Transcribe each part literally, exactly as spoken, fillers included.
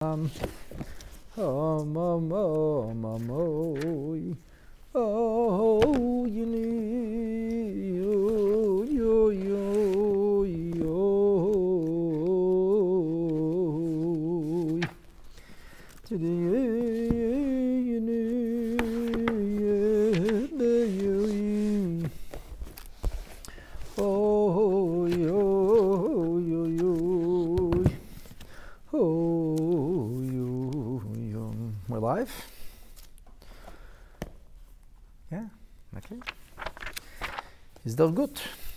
Um, um, um, um, um, oh, oh, you need, yo, yo, yo, yo, today, you need, oh, yo, yo, yo, oh, yo, yo. We're live? Yeah, okay. Is that good?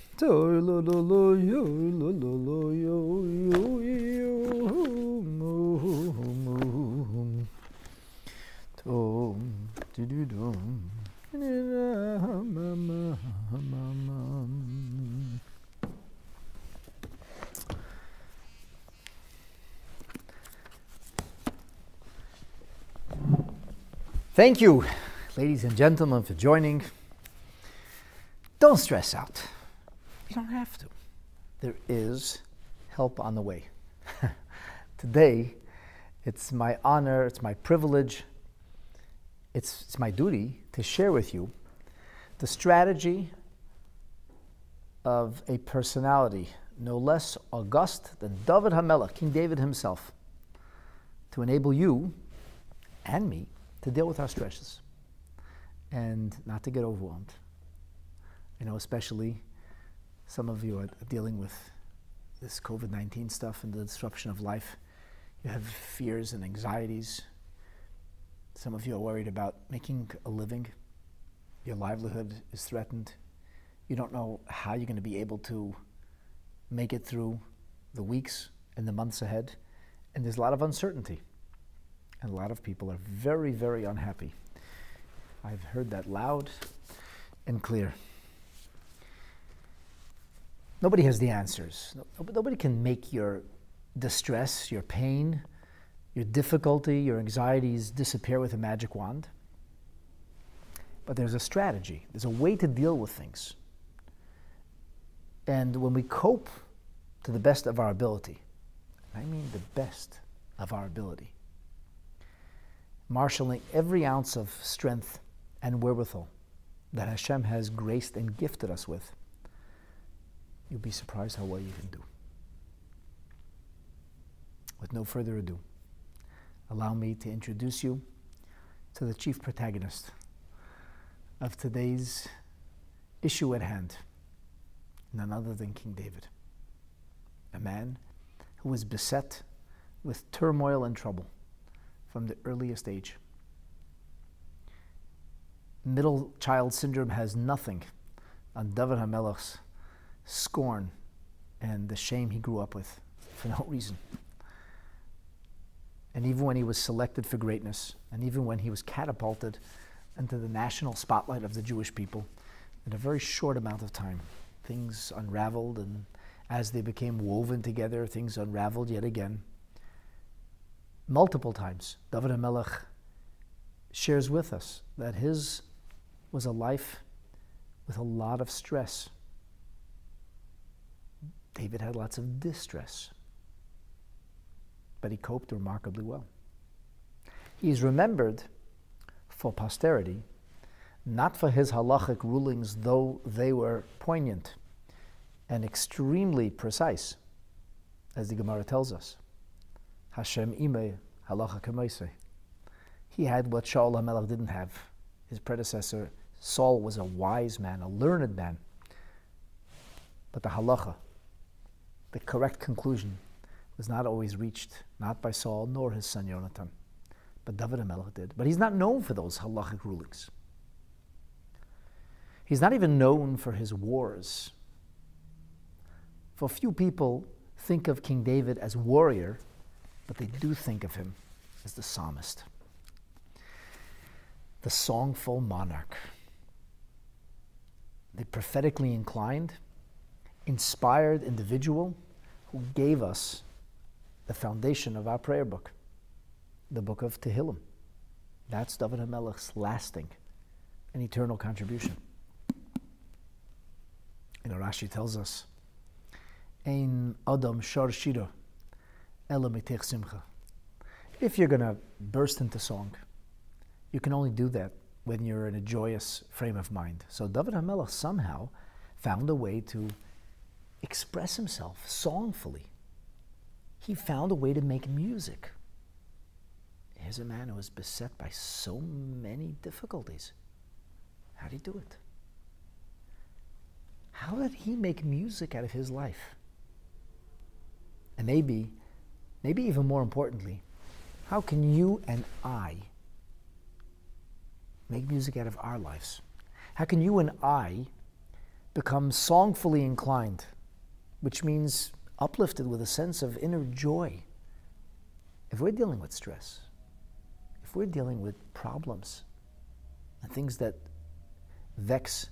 Thank you, ladies and gentlemen, for joining. Don't stress out. You don't have to. There is help on the way. Today, it's my honor, it's my privilege, it's, it's my duty to share with you the strategy of a personality no less august than David HaMelech, King David himself, to enable you and me to deal with our stresses and not to get overwhelmed. I know especially some of you are dealing with this COVID nineteen stuff and the disruption of life. You have fears and anxieties. Some of you are worried about making a living. Your livelihood is threatened. You don't know how you're going to be able to make it through the weeks and the months ahead. And there's a lot of uncertainty. And a lot of people are very, very unhappy. I've heard that loud and clear. Nobody has the answers. Nobody can make your distress, your pain, your difficulty, your anxieties disappear with a magic wand. But there's a strategy. There's a way to deal with things. And when we cope to the best of our ability, I mean the best of our ability, marshaling every ounce of strength and wherewithal that Hashem has graced and gifted us with, you'll be surprised how well you can do. With no further ado, allow me to introduce you to the chief protagonist of today's issue at hand, none other than King David, a man who was beset with turmoil and trouble from the earliest age. Middle child syndrome has nothing on David HaMelech's scorn and the shame he grew up with for no reason. And even when he was selected for greatness, and even when he was catapulted into the national spotlight of the Jewish people, in a very short amount of time, things unraveled, and as they became woven together, things unraveled yet again. Multiple times, David HaMelech shares with us that his was a life with a lot of stress. David had lots of distress, but he coped remarkably well. He is remembered for posterity, not for his halachic rulings, though they were poignant and extremely precise, as the Gemara tells us. Hashem imei halacha k'moisei. He had what Shaul HaMelech didn't have. His predecessor, Saul, was a wise man, a learned man. But the halacha, the correct conclusion, was not always reached, not by Saul nor his son Yonatan, but David HaMelech did. But he's not known for those halachic rulings. He's not even known for his wars. For few people think of King David as warrior, but they do think of him as the psalmist, the songful monarch, the prophetically inclined, inspired individual who gave us the foundation of our prayer book, the book of Tehillim. That's David HaMelech's lasting and eternal contribution. You know, Rashi tells us, Ein Adam shar shira ela mitech simcha. If you're going to burst into song, you can only do that when you're in a joyous frame of mind. So David HaMelech somehow found a way to express himself songfully. He found a way to make music. Here's a man who was beset by so many difficulties. How did he do it? How did he make music out of his life? And maybe, maybe even more importantly, how can you and I make music out of our lives? How can you and I become songfully inclined, which means uplifted with a sense of inner joy? If we're dealing with stress, if we're dealing with problems and things that vex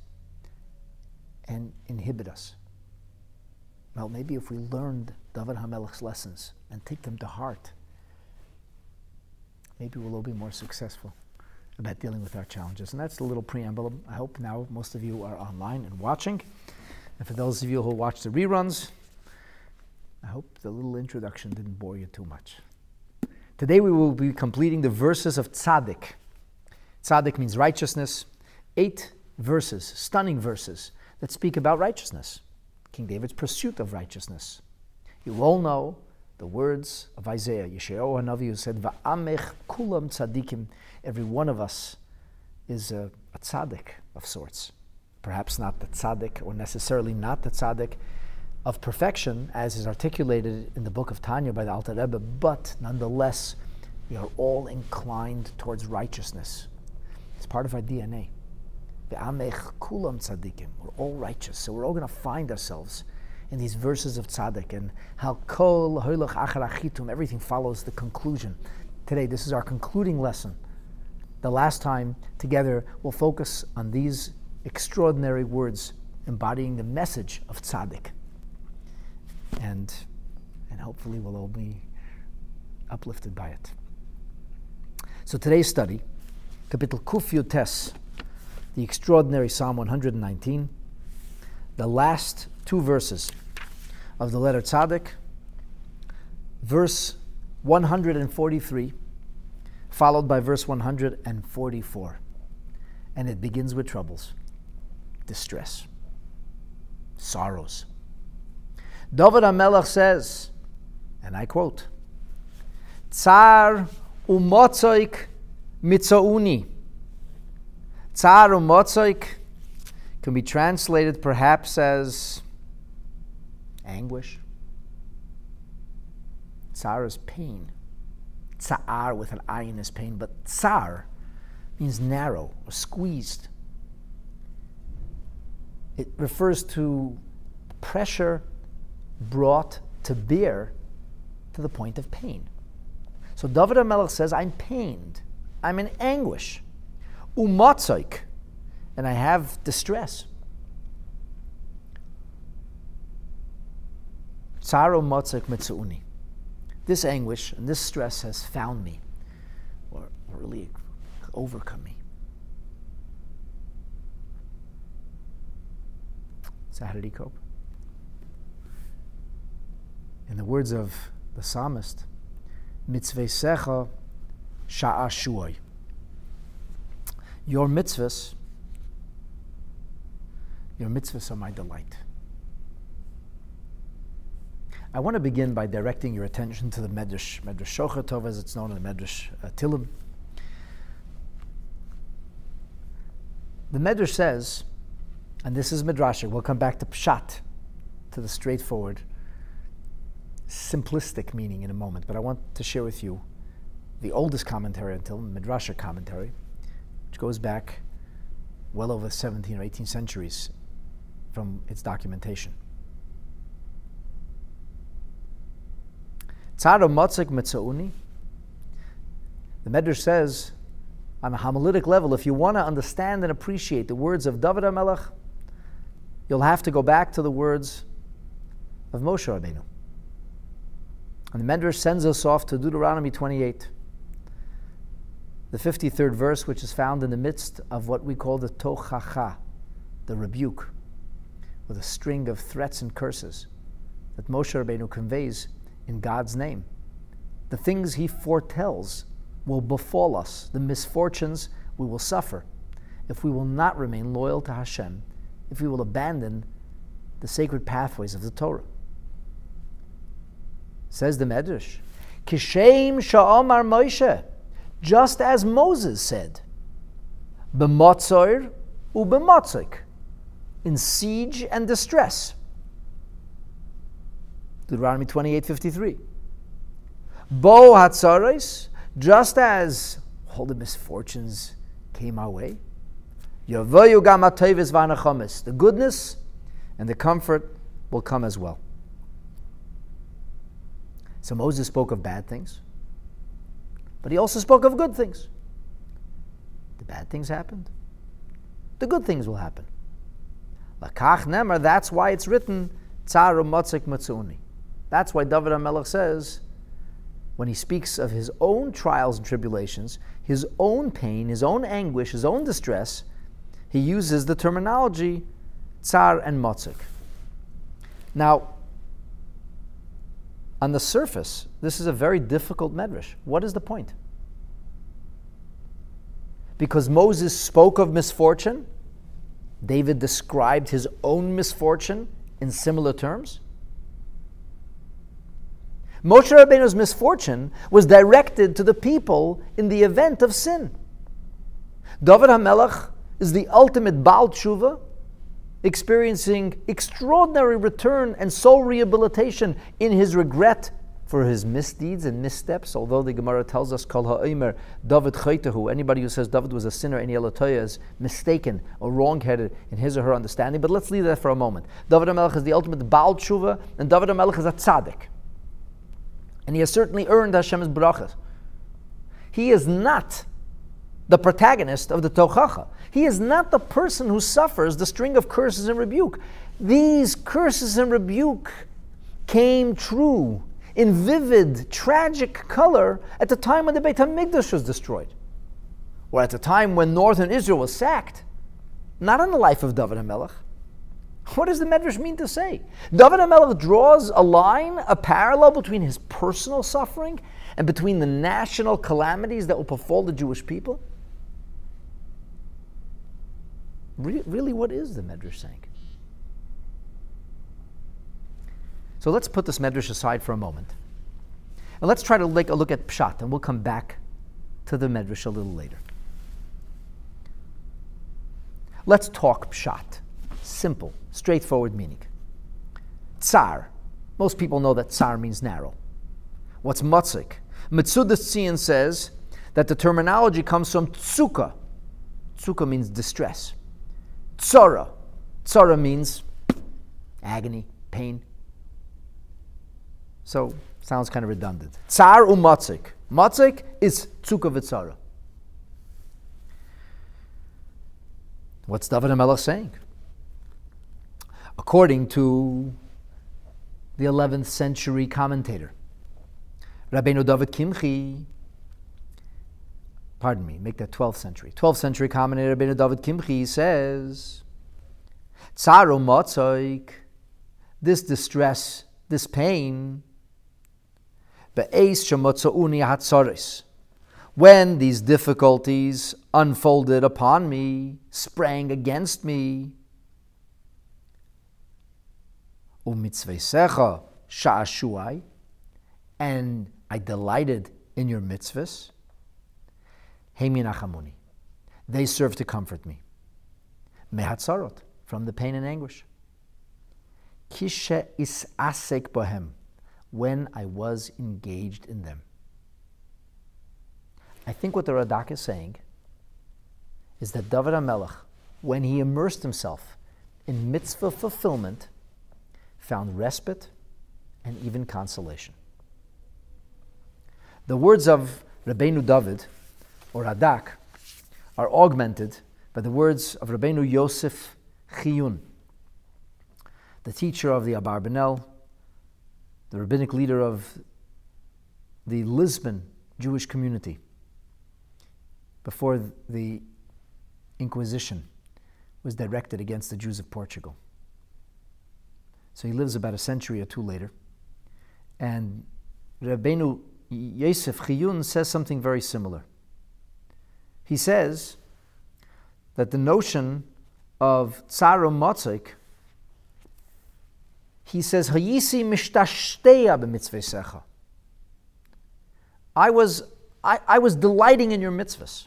and inhibit us, well, maybe if we learned David HaMelech's lessons and take them to heart, maybe we'll all be more successful about dealing with our challenges. And that's the little preamble. I hope now most of you are online and watching. And for those of you who watch the reruns, I hope the little introduction didn't bore you too much. Today we will be completing the verses of Tzaddik. Tzaddik means righteousness. Eight verses, stunning verses, that speak about righteousness. King David's pursuit of righteousness. You all know the words of Isaiah, Yeshayahu HaNavi, who said, Va'amech kulam tzaddikim. Every one of us is a, a tzaddik of sorts. Perhaps not the tzaddik, or necessarily not the tzaddik of perfection, as is articulated in the book of Tanya by the Alter Rebbe, but nonetheless, we are all inclined towards righteousness. It's part of our D N A. Ve'amech kulam tzaddikim. We're all righteous, so we're all going to find ourselves in these verses of tzaddik, and how kol hoylach achar achitum, everything follows the conclusion. Today, this is our concluding lesson. The last time together, we'll focus on these extraordinary words embodying the message of tzaddik. And, and hopefully we'll all be uplifted by it. So today's study, Kapitel Kuf Yutes, the extraordinary Psalm one hundred nineteen, the last two verses of the letter Tzaddik, verse one hundred forty-three, followed by verse one hundred forty-four. And it begins with troubles, distress, sorrows. David HaMelech says, and I quote, Tsar umotzoik mitzauni. Tsar umotzoik can be translated perhaps as anguish. Tsar is pain. Tsar with an I in his pain, but tsar means narrow or squeezed. It refers to pressure brought to bear to the point of pain. So David HaMelech says, I'm pained. I'm in anguish. Umatzoik. And I have distress. Tsar umatzoik mitzauni. This anguish and this stress has found me, or really overcome me. So how did he cope? In the words of the psalmist, mitzvesecha sha'a shuoi. Your mitzvahs, your mitzvahs are my delight. I want to begin by directing your attention to the Medrash, Medrash Shocher Tov, as it's known in the Medrash uh, Tilim. The Medrash says, and this is Midrashic, we'll come back to Pshat, to the straightforward, simplistic meaning in a moment, but I want to share with you the oldest commentary until Midrashic commentary, which goes back well over seventeen or eighteen centuries from its documentation. Tzara Motzik Metzauni. The Medrash says, on a homiletic level, if you want to understand and appreciate the words of David HaMelech, you'll have to go back to the words of Moshe Rabbeinu. And the Medrash sends us off to Deuteronomy twenty-eight, the fifty-third verse, which is found in the midst of what we call the Tochacha, the rebuke, with a string of threats and curses that Moshe Rabbeinu conveys in God's name. the things he foretells will befall us, the misfortunes we will suffer, if we will not remain loyal to Hashem, if we will abandon the sacred pathways of the Torah. Says the Medrash, Kishem sha'amar Moshe, just as Moses said, b'motzoir u'b'motzik, in siege and distress. Deuteronomy twenty-eight fifty-three. Bo hatzaros, just as all the misfortunes came our way, Yavoyu gam hatovis v'hanachomis, the goodness and the comfort will come as well. So Moses spoke of bad things, but he also spoke of good things. The bad things happened. The good things will happen. Lakach nemar, that's why it's written, Tsar u'motzik matzuni. That's why David HaMelech says, when he speaks of his own trials and tribulations, his own pain, his own anguish, his own distress, he uses the terminology tsar and motzik. Now, on the surface, this is a very difficult medrash. What is the point? Because Moses spoke of misfortune, David described his own misfortune in similar terms. Moshe Rabbeinu's misfortune was directed to the people in the event of sin. David HaMelech is the ultimate Baal Tshuva, experiencing extraordinary return and soul rehabilitation in his regret for his misdeeds and missteps. Although the Gemara tells us, Kol ha'omer David chaytahu, anybody who says David was a sinner, any elatoya, is mistaken or wrong-headed in his or her understanding. But let's leave that for a moment. David HaMelech is the ultimate Baal Tshuva, and David HaMelech is a tzaddik. And he has certainly earned Hashem's brachas. He is not the protagonist of the Tochacha. He is not the person who suffers the string of curses and rebuke. These curses and rebuke came true in vivid, tragic color at the time when the Beit HaMikdash was destroyed, or at the time when northern Israel was sacked, not in the life of David HaMelech. What does the Medrash mean to say? David HaMelech draws a line, a parallel between his personal suffering and between the national calamities that will befall the Jewish people? Re- really, what is the Medrash saying? So let's put this Medrash aside for a moment. And let's try to take a look at Pshat, and we'll come back to the Medrash a little later. Let's talk Pshat. Simple, straightforward meaning. Tsar. Most people know that tsar means narrow. What's motzik? Metzudas Tzion says that the terminology comes from tzuka. Tzuka means distress. Tzara. Tzara means agony, pain. So, sounds kind of redundant. Tsar u matzik. Matzik is tzuka v'tzara. What's David HaMelech saying? According to the eleventh century commentator, Rabbeinu David Kimchi, pardon me, make that twelfth century. twelfth century commentator Rabbeinu David Kimchi says, Tsar u matzik, this distress, this pain, be'eis shemotzauni hatzaris, when these difficulties unfolded upon me, sprang against me, u'mitzveisecha sha'ashuai, and I delighted in your mitzvahs, heiminachamuni, they serve to comfort me, mehatzarot, from the pain and anguish, kishe isasek bohem, when I was engaged in them. I think what the Radak is saying is that David HaMelech, when he immersed himself in mitzvah fulfillment, found respite and even consolation. The words of Rabbeinu David, or Radak, are augmented by the words of Rabbeinu Yosef Chiyun, the teacher of the Abarbanel, the rabbinic leader of the Lisbon Jewish community before the Inquisition was directed against the Jews of Portugal. So he lives about a century or two later. And Rabbeinu Yosef Chiyun says something very similar. He says that the notion of Tsar U'Matzik, he says, Hayisi mishtashtea b'mitzvesecha. I was, I, I was delighting in your mitzvahs.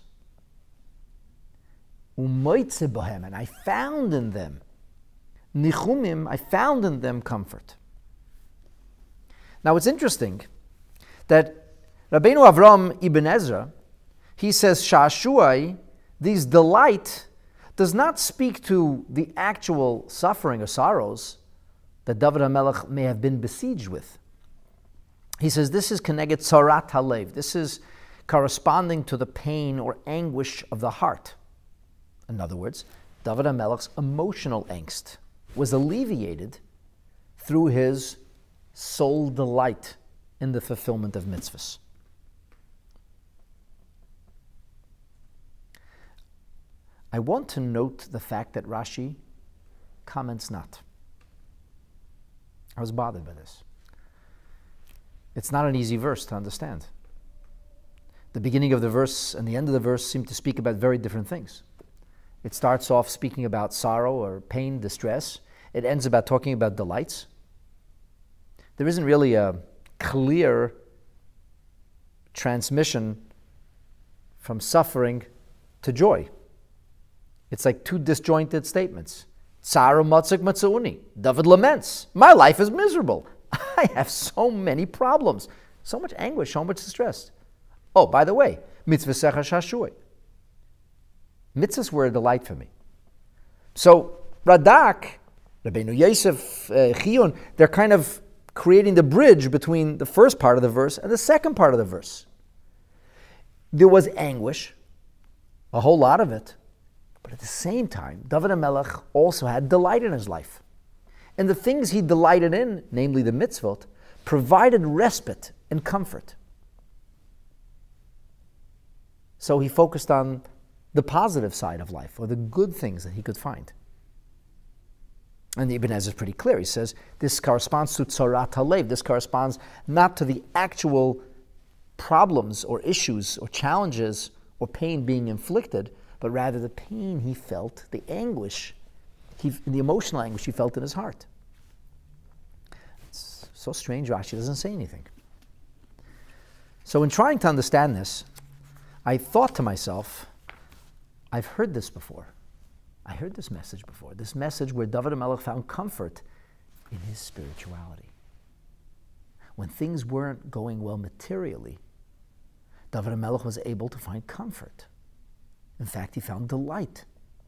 Umoitze bohem, and I found in them, nichumim, I found in them comfort. Now it's interesting that Rabbeinu Avram Ibn Ezra, he says, Sha'ashuai, these delight, does not speak to the actual suffering or sorrows that David HaMelech may have been besieged with. He says this is connected tzarat halev. This is corresponding to the pain or anguish of the heart. In other words, David HaMelech's emotional angst was alleviated through his soul delight in the fulfillment of mitzvahs. I want to note the fact that Rashi comments not. I was bothered by this. It's not an easy verse to understand. The beginning of the verse and the end of the verse seem to speak about very different things. It starts off speaking about sorrow or pain, distress. It ends about talking about delights. There isn't really a clear transmission from suffering to joy. It's like two disjointed statements. Tsar U'Matzik Matzauni. David laments. My life is miserable. I have so many problems, so much anguish, so much distress. Oh, by the way, mitzvah secha shashui. Mitzvahs were a delight for me. So Radak, Rabbeinu Yosef, uh, Chiyun, they're kind of creating the bridge between the first part of the verse and the second part of the verse. There was anguish, a whole lot of it, but at the same time, David HaMelech also had delight in his life. And the things he delighted in, namely the mitzvot, provided respite and comfort. So he focused on the positive side of life, or the good things that he could find. And the Ibn Ezra is pretty clear. He says, this corresponds to tzarat halev. This corresponds not to the actual problems or issues or challenges or pain being inflicted, but rather the pain he felt, the anguish, he, the emotional anguish he felt in his heart. It's so strange Rashi doesn't say anything. So in trying to understand this, I thought to myself, I've heard this before. I heard this message before. This message where David HaMelech found comfort in his spirituality. When things weren't going well materially, David HaMelech was able to find comfort. In fact, he found delight.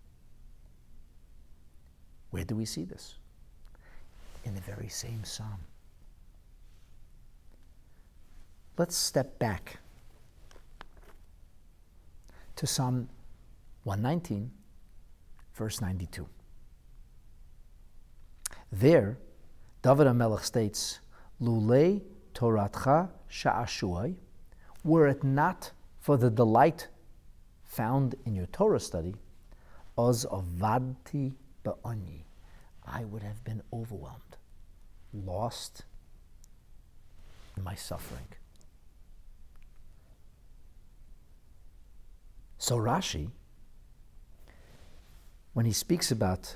Where do we see this? In the very same psalm. Let's step back to Psalm one nineteen, verse ninety-two. There, David HaMelech states, Lulei Toratcha sha'ashuai, were it not for the delight found in your Torah study, oz avadti ba'ani, I would have been overwhelmed, lost in my suffering. So Rashi, when he speaks about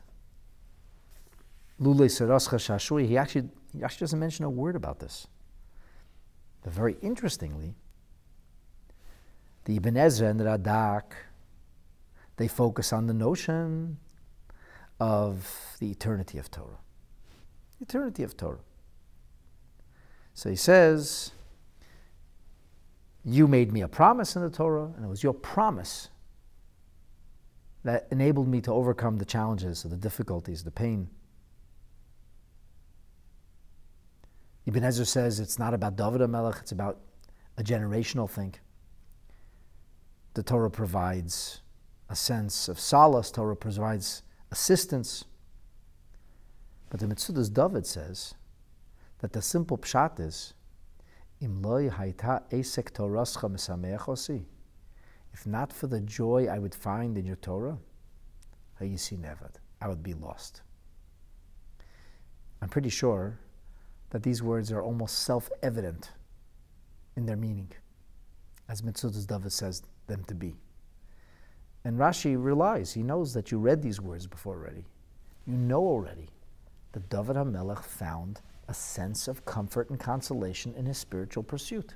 Lulei Serascha Shashui, he actually, he actually doesn't mention a word about this. But very interestingly, the Ibn Ezra and the Radak, they focus on the notion of the eternity of Torah. Eternity of Torah. So he says, you made me a promise in the Torah, and it was your promise that enabled me to overcome the challenges, the difficulties, the pain. Ibn Ezra says it's not about David HaMelech, it's about a generational thing. The Torah provides a sense of solace, Torah provides assistance. But the Metzudas David says that the simple pshat is, Im loy hayta esek torascha mesameach osi. If not for the joy I would find in your Torah, hayisi nevad, I would be lost. I'm pretty sure that these words are almost self-evident in their meaning, as Metzudas David says them to be. And Rashi relies, he knows that you read these words before already. You know already that David HaMelech found a sense of comfort and consolation in his spiritual pursuit.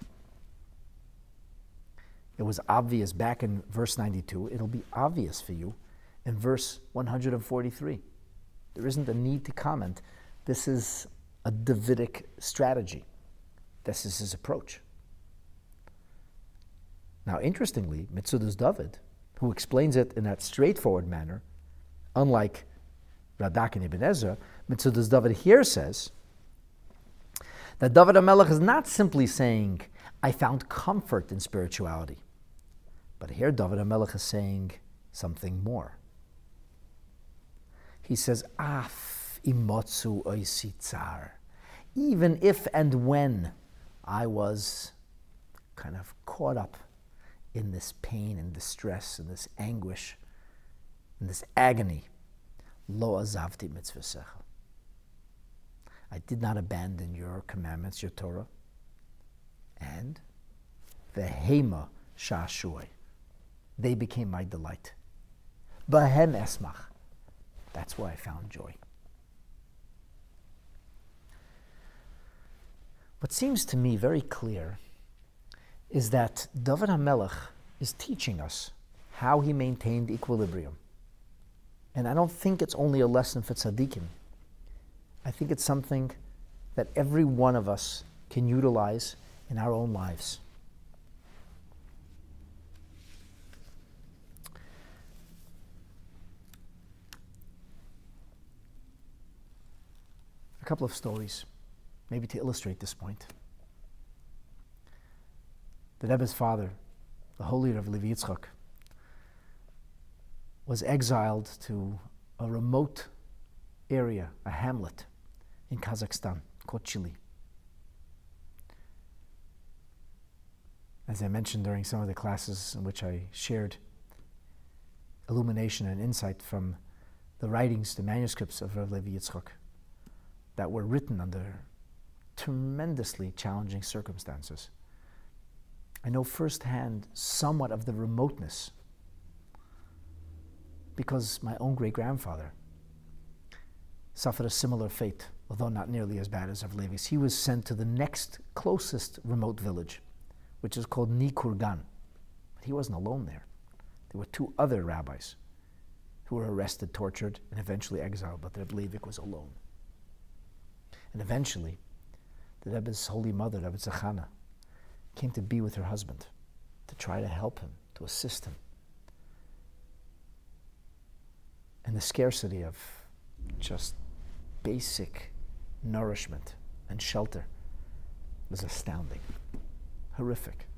It was obvious back in verse ninety-two. It'll be obvious for you in verse one hundred forty-three. There isn't a need to comment. This is a Davidic strategy. This is his approach. Now, interestingly, Metzudas David, who explains it in that straightforward manner, unlike Radak and Ibn Ezra, Metzudas David here says that David HaMelech is not simply saying, I found comfort in spirituality. But here David HaMelech is saying something more. He says, Af imotzu oisi tsar. Even if and when I was kind of caught up in this pain and distress and this anguish and this agony, lo azavti mitzvasecha. I did not abandon your commandments, your Torah, and vehema shashuai. They became my delight. Bahem esmach. That's why I found joy. What seems to me very clear is that David HaMelech is teaching us how he maintained equilibrium. And I don't think it's only a lesson for tzaddikim. I think it's something that every one of us can utilize in our own lives. A couple of stories, maybe to illustrate this point. The Rebbe's father, the holy Rav Levi Yitzchak, was exiled to a remote area, a hamlet in Kazakhstan, Kochili. As I mentioned during some of the classes in which I shared illumination and insight from the writings, the manuscripts of Rav Levi Yitzchak that were written under tremendously challenging circumstances, I know firsthand somewhat of the remoteness because my own great-grandfather suffered a similar fate, although not nearly as bad as Rav Levi's. He was sent to the next closest remote village, which is called Nikurgan. But he wasn't alone there. There were two other rabbis who were arrested, tortured, and eventually exiled, but Reb Leivik was alone. And eventually, the Rebbe's holy mother, Rebbe Zechana, came to be with her husband to try to help him, to assist him. And the scarcity of just basic nourishment and shelter was astounding, horrific.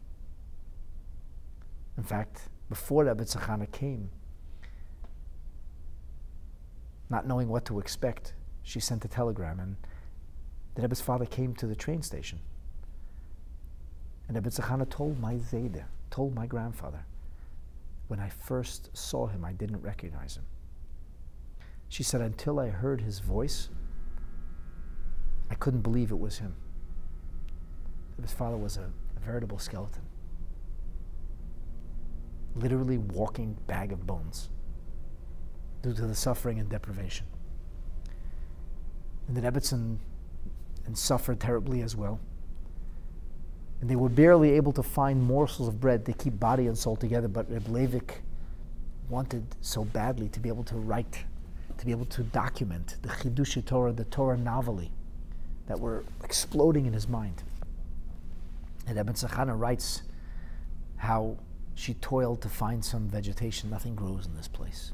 In fact, before Rebbe Zechana came, not knowing what to expect, she sent a telegram, and the Rebbe's father came to the train station. And Rebbe Zechana told my Zayde, told my grandfather, when I first saw him, I didn't recognize him. She said, until I heard his voice, I couldn't believe it was him. His father was a, a veritable skeleton, literally walking bag of bones due to the suffering and deprivation. And the Rebbetzin and suffered terribly as well. And they were barely able to find morsels of bread to keep body and soul together, but Reb Leivik wanted so badly to be able to write, to be able to document the Chidushei Torah, the Torah novelty that were exploding in his mind. And Rebbe Zechana writes how she toiled to find some vegetation. Nothing grows in this place.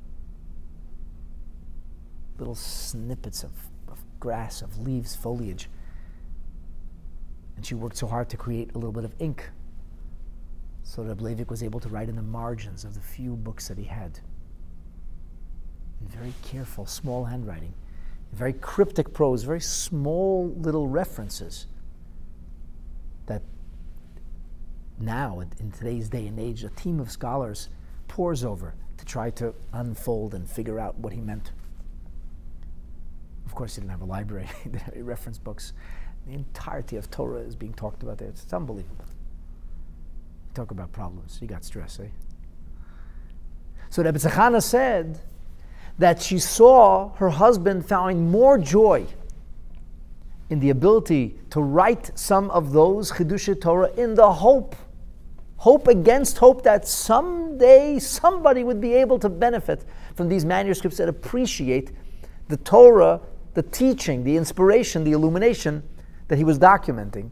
Little snippets of, of grass, of leaves, foliage. And she worked so hard to create a little bit of ink. So Reb Leivik was able to write in the margins of the few books that he had. In very careful, small handwriting, very cryptic prose, very small little references that now, in today's day and age, a team of scholars pores over to try to unfold and figure out what he meant. Of course, he didn't have a library, he didn't have any reference books, The entirety of Torah is being talked about there. It's, it's unbelievable. You talk about problems. You got stress, eh? So Rebbe Tzachana said that she saw her husband find more joy in the ability to write some of those Chidushei Torah in the hope, hope against hope that someday somebody would be able to benefit from these manuscripts that appreciate the Torah, the teaching, the inspiration, the illumination that he was documenting.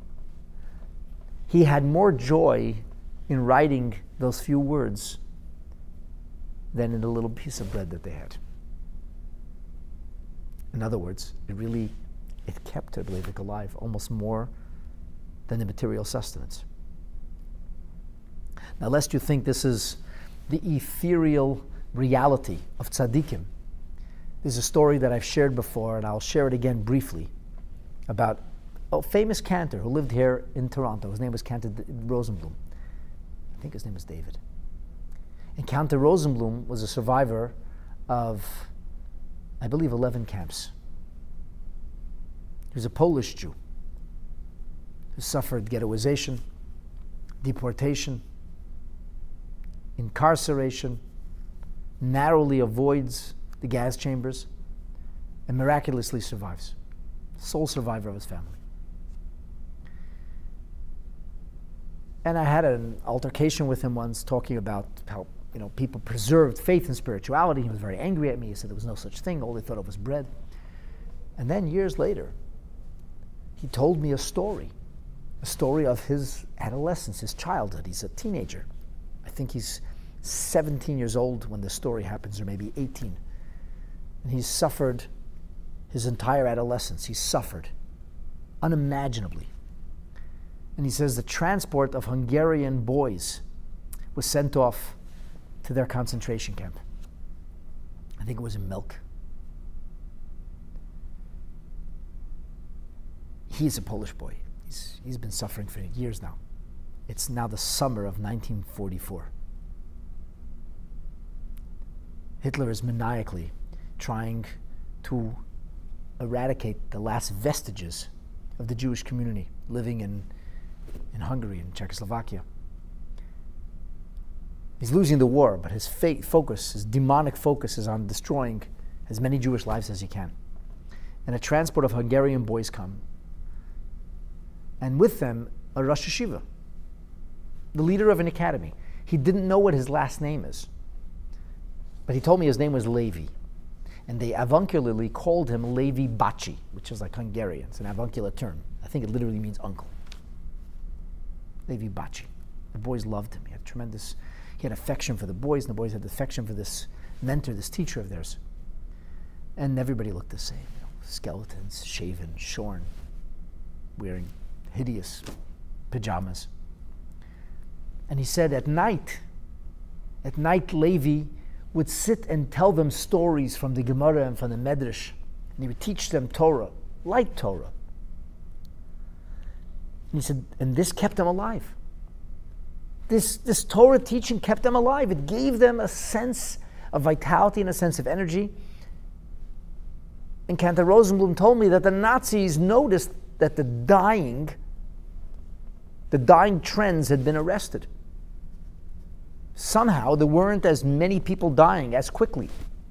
He had more joy in writing those few words than in the little piece of bread that they had. In other words, it really, it kept her Leivik alive almost more than the material sustenance. Now, lest you think this is the ethereal reality of tzaddikim, there's a story that I've shared before, and I'll share it again briefly, about a famous cantor who lived here in Toronto. His name was Cantor Rosenblum. I think his name was David. And Cantor Rosenblum was a survivor of, I believe, eleven camps. He was a Polish Jew who suffered ghettoization, deportation, incarceration, narrowly avoids the gas chambers, and miraculously survives. Sole survivor of his family. And I had an altercation with him once talking about how, you know, people preserved faith and spirituality. He was very angry at me. He said there was no such thing. All they thought of was bread. And then years later, he told me a story, a story of his adolescence, his childhood. He's a teenager. I think he's seventeen years old when the story happens, or maybe eighteen. And he's suffered his entire adolescence. He's suffered unimaginably. And he says the transport of Hungarian boys was sent off to their concentration camp. I think it was in Milk. He's a Polish boy. He's, he's been suffering for years now. It's now the summer of nineteen forty-four. Hitler is maniacally trying to eradicate the last vestiges of the Jewish community living in, in Hungary and Czechoslovakia. He's losing the war, but his fa- focus, his demonic focus is on destroying as many Jewish lives as he can. And a transport of Hungarian boys come, and with them a Rosh Yeshiva, the leader of an academy. He didn't know what his last name is, but he told me his name was Levi. And they avuncularly called him Levi Bacsi, which is like Hungarian. It's an avuncular term. I think it literally means uncle. Levi Bacsi. The boys loved him. He had tremendous, he had affection for the boys, and the boys had affection for this mentor, this teacher of theirs. And everybody looked the same. You know, skeletons, shaven, shorn, wearing hideous pajamas. And he said at night, at night Levi would sit and tell them stories from the Gemara and from the Medrash. And he would teach them Torah, light Torah. And he said, and this kept them alive. This, this Torah teaching kept them alive. It gave them a sense of vitality and a sense of energy. And Cantor Rosenblum told me that the Nazis noticed that the dying, the dying trends had been arrested. Somehow there weren't as many people dying as quickly.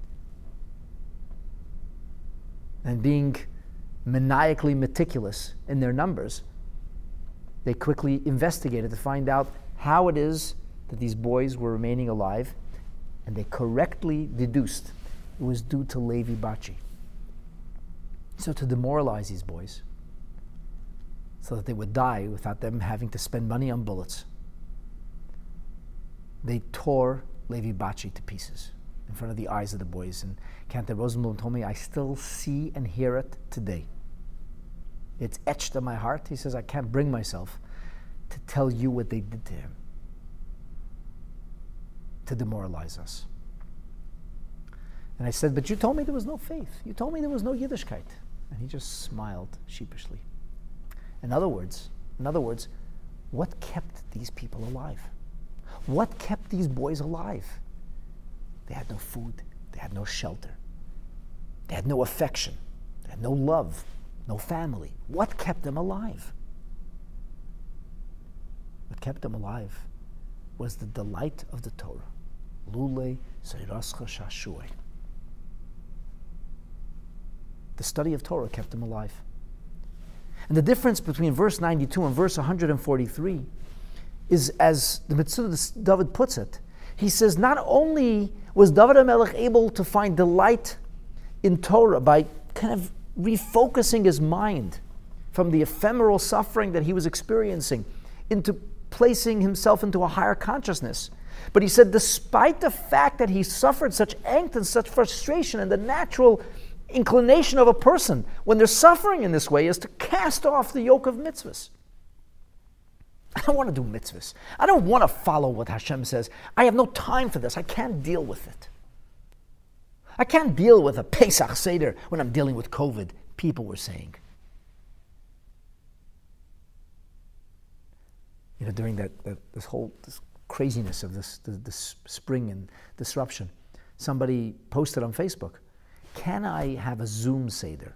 And being maniacally meticulous in their numbers, they quickly investigated to find out how it is that these boys were remaining alive, and they correctly deduced it was due to Levi Bacsi. So to demoralize these boys, so that they would die without them having to spend money on bullets, they tore Levi Bacsi to pieces in front of the eyes of the boys. And Cantor Rosenblum told me, I still see and hear it today. It's etched in my heart. He says, I can't bring myself to tell you what they did to him, to demoralize us. And I said, but you told me there was no faith. You told me there was no Yiddishkeit. And he just smiled sheepishly. In other words, in other words, what kept these people alive? What kept these boys alive? They had no food. They had no shelter. They had no affection. They had no love, no family. What kept him alive? What kept him alive was the delight of the Torah. Lule seirascha shashuai. The study of Torah kept him alive. And the difference between verse ninety-two and verse one hundred forty-three is, as the Metzudas David puts it, he says, not only was David HaMelech able to find delight in Torah by kind of refocusing his mind from the ephemeral suffering that he was experiencing into placing himself into a higher consciousness, but he said, despite the fact that he suffered such angst and such frustration, and the natural inclination of a person when they're suffering in this way is to cast off the yoke of mitzvahs. I don't want to do mitzvahs. I don't want to follow what Hashem says. I have no time for this. I can't deal with it. I can't deal with a Pesach Seder when I'm dealing with COVID, people were saying. You know, during that, that this whole this craziness of this, this, this spring and disruption, somebody posted on Facebook, can I have a Zoom Seder?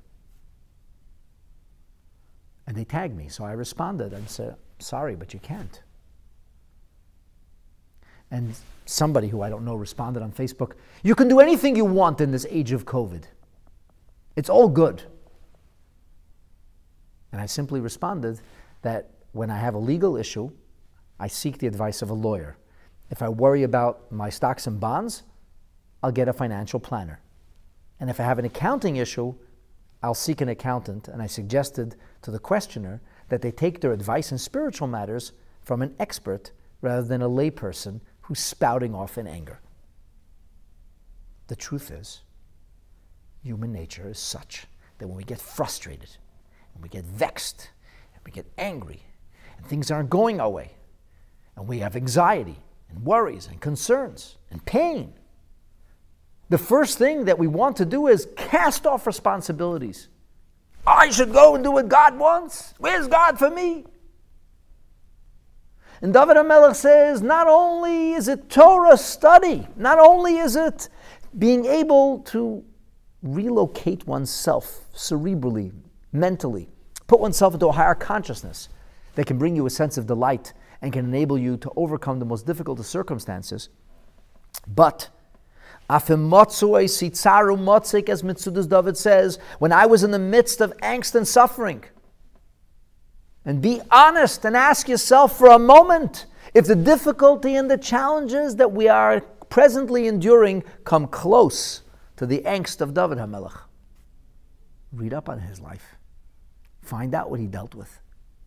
And they tagged me, so I responded and said, sorry, but you can't. And somebody who I don't know responded on Facebook, you can do anything you want in this age of COVID. It's all good. And I simply responded that when I have a legal issue, I seek the advice of a lawyer. If I worry about my stocks and bonds, I'll get a financial planner. And if I have an accounting issue, I'll seek an accountant. And I suggested to the questioner that they take their advice in spiritual matters from an expert rather than a layperson who's spouting off in anger. The truth is, human nature is such that when we get frustrated, and we get vexed, and we get angry, and things aren't going our way, and we have anxiety, and worries, and concerns, and pain, the first thing that we want to do is cast off responsibilities. I should go and do what God wants. Where's God for me? And David HaMelech says, not only is it Torah study, not only is it being able to relocate oneself cerebrally, mentally, put oneself into a higher consciousness that can bring you a sense of delight and can enable you to overcome the most difficult of circumstances, but as Metzudas David says, when I was in the midst of angst and suffering, and be honest and ask yourself for a moment if the difficulty and the challenges that we are presently enduring come close to the angst of David HaMelech. Read up on his life. Find out what he dealt with.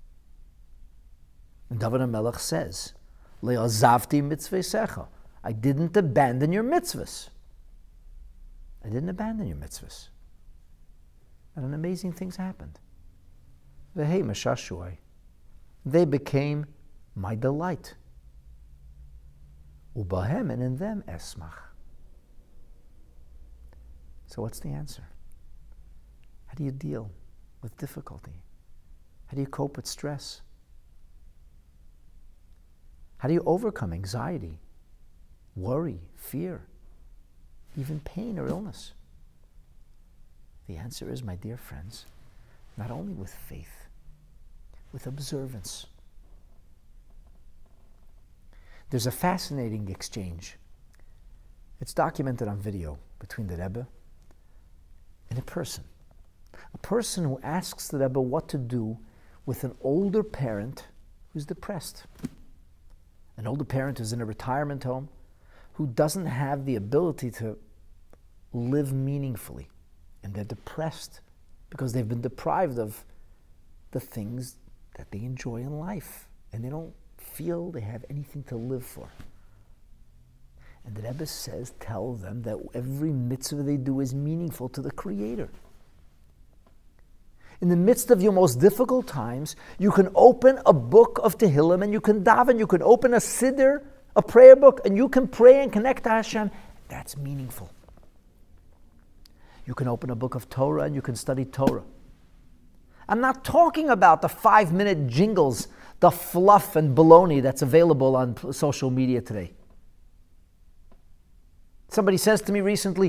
And David HaMelech says, Le'azavti mitzveisecha. I didn't abandon your mitzvahs. I didn't abandon your mitzvahs. And an amazing things happened. V'hei mashashuai. They became my delight. Ubahem, and in them esmach. So what's the answer? How do you deal with difficulty? How do you cope with stress? How do you overcome anxiety, worry, fear, even pain or illness? The answer is, my dear friends, not only with faith, with observance. There's a fascinating exchange. It's documented on video between the Rebbe and a person. A person who asks the Rebbe what to do with an older parent who's depressed. An older parent who's in a retirement home who doesn't have the ability to live meaningfully. And they're depressed because they've been deprived of the things that they enjoy in life. And they don't feel they have anything to live for. And the Rebbe says, tell them that every mitzvah they do is meaningful to the Creator. In the midst of your most difficult times, you can open a book of Tehillim and you can daven, you can open a siddur, a prayer book, and you can pray and connect to Hashem. That's meaningful. You can open a book of Torah and you can study Torah. I'm not talking about the five-minute jingles, the fluff and baloney that's available on social media today. Somebody says to me recently,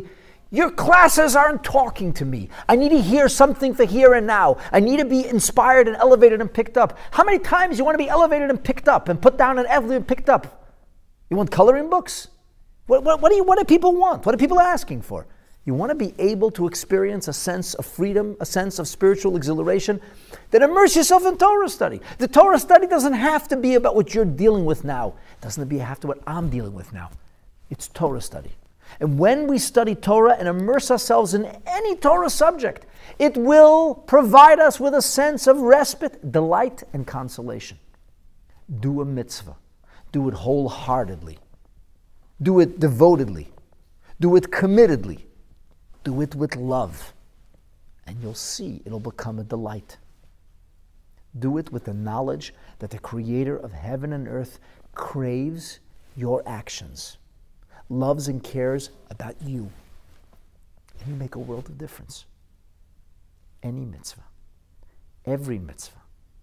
Your classes aren't talking to me. I need to hear something for here and now. I need to be inspired and elevated and picked up. How many times you want to be elevated and picked up and put down and elevated and picked up? You want coloring books? What, what, what, do you, what do people want? What are people asking for? You want to be able to experience a sense of freedom, a sense of spiritual exhilaration, then immerse yourself in Torah study. The Torah study doesn't have to be about what you're dealing with now. It doesn't have to be what I'm dealing with now. It's Torah study. And when we study Torah and immerse ourselves in any Torah subject, it will provide us with a sense of respite, delight, and consolation. Do a mitzvah. Do it wholeheartedly. Do it devotedly. Do it committedly. Do it with love. And you'll see it'll become a delight. Do it with the knowledge that the Creator of heaven and earth craves your actions, loves and cares about you. And you make a world of difference. Any mitzvah. Every mitzvah.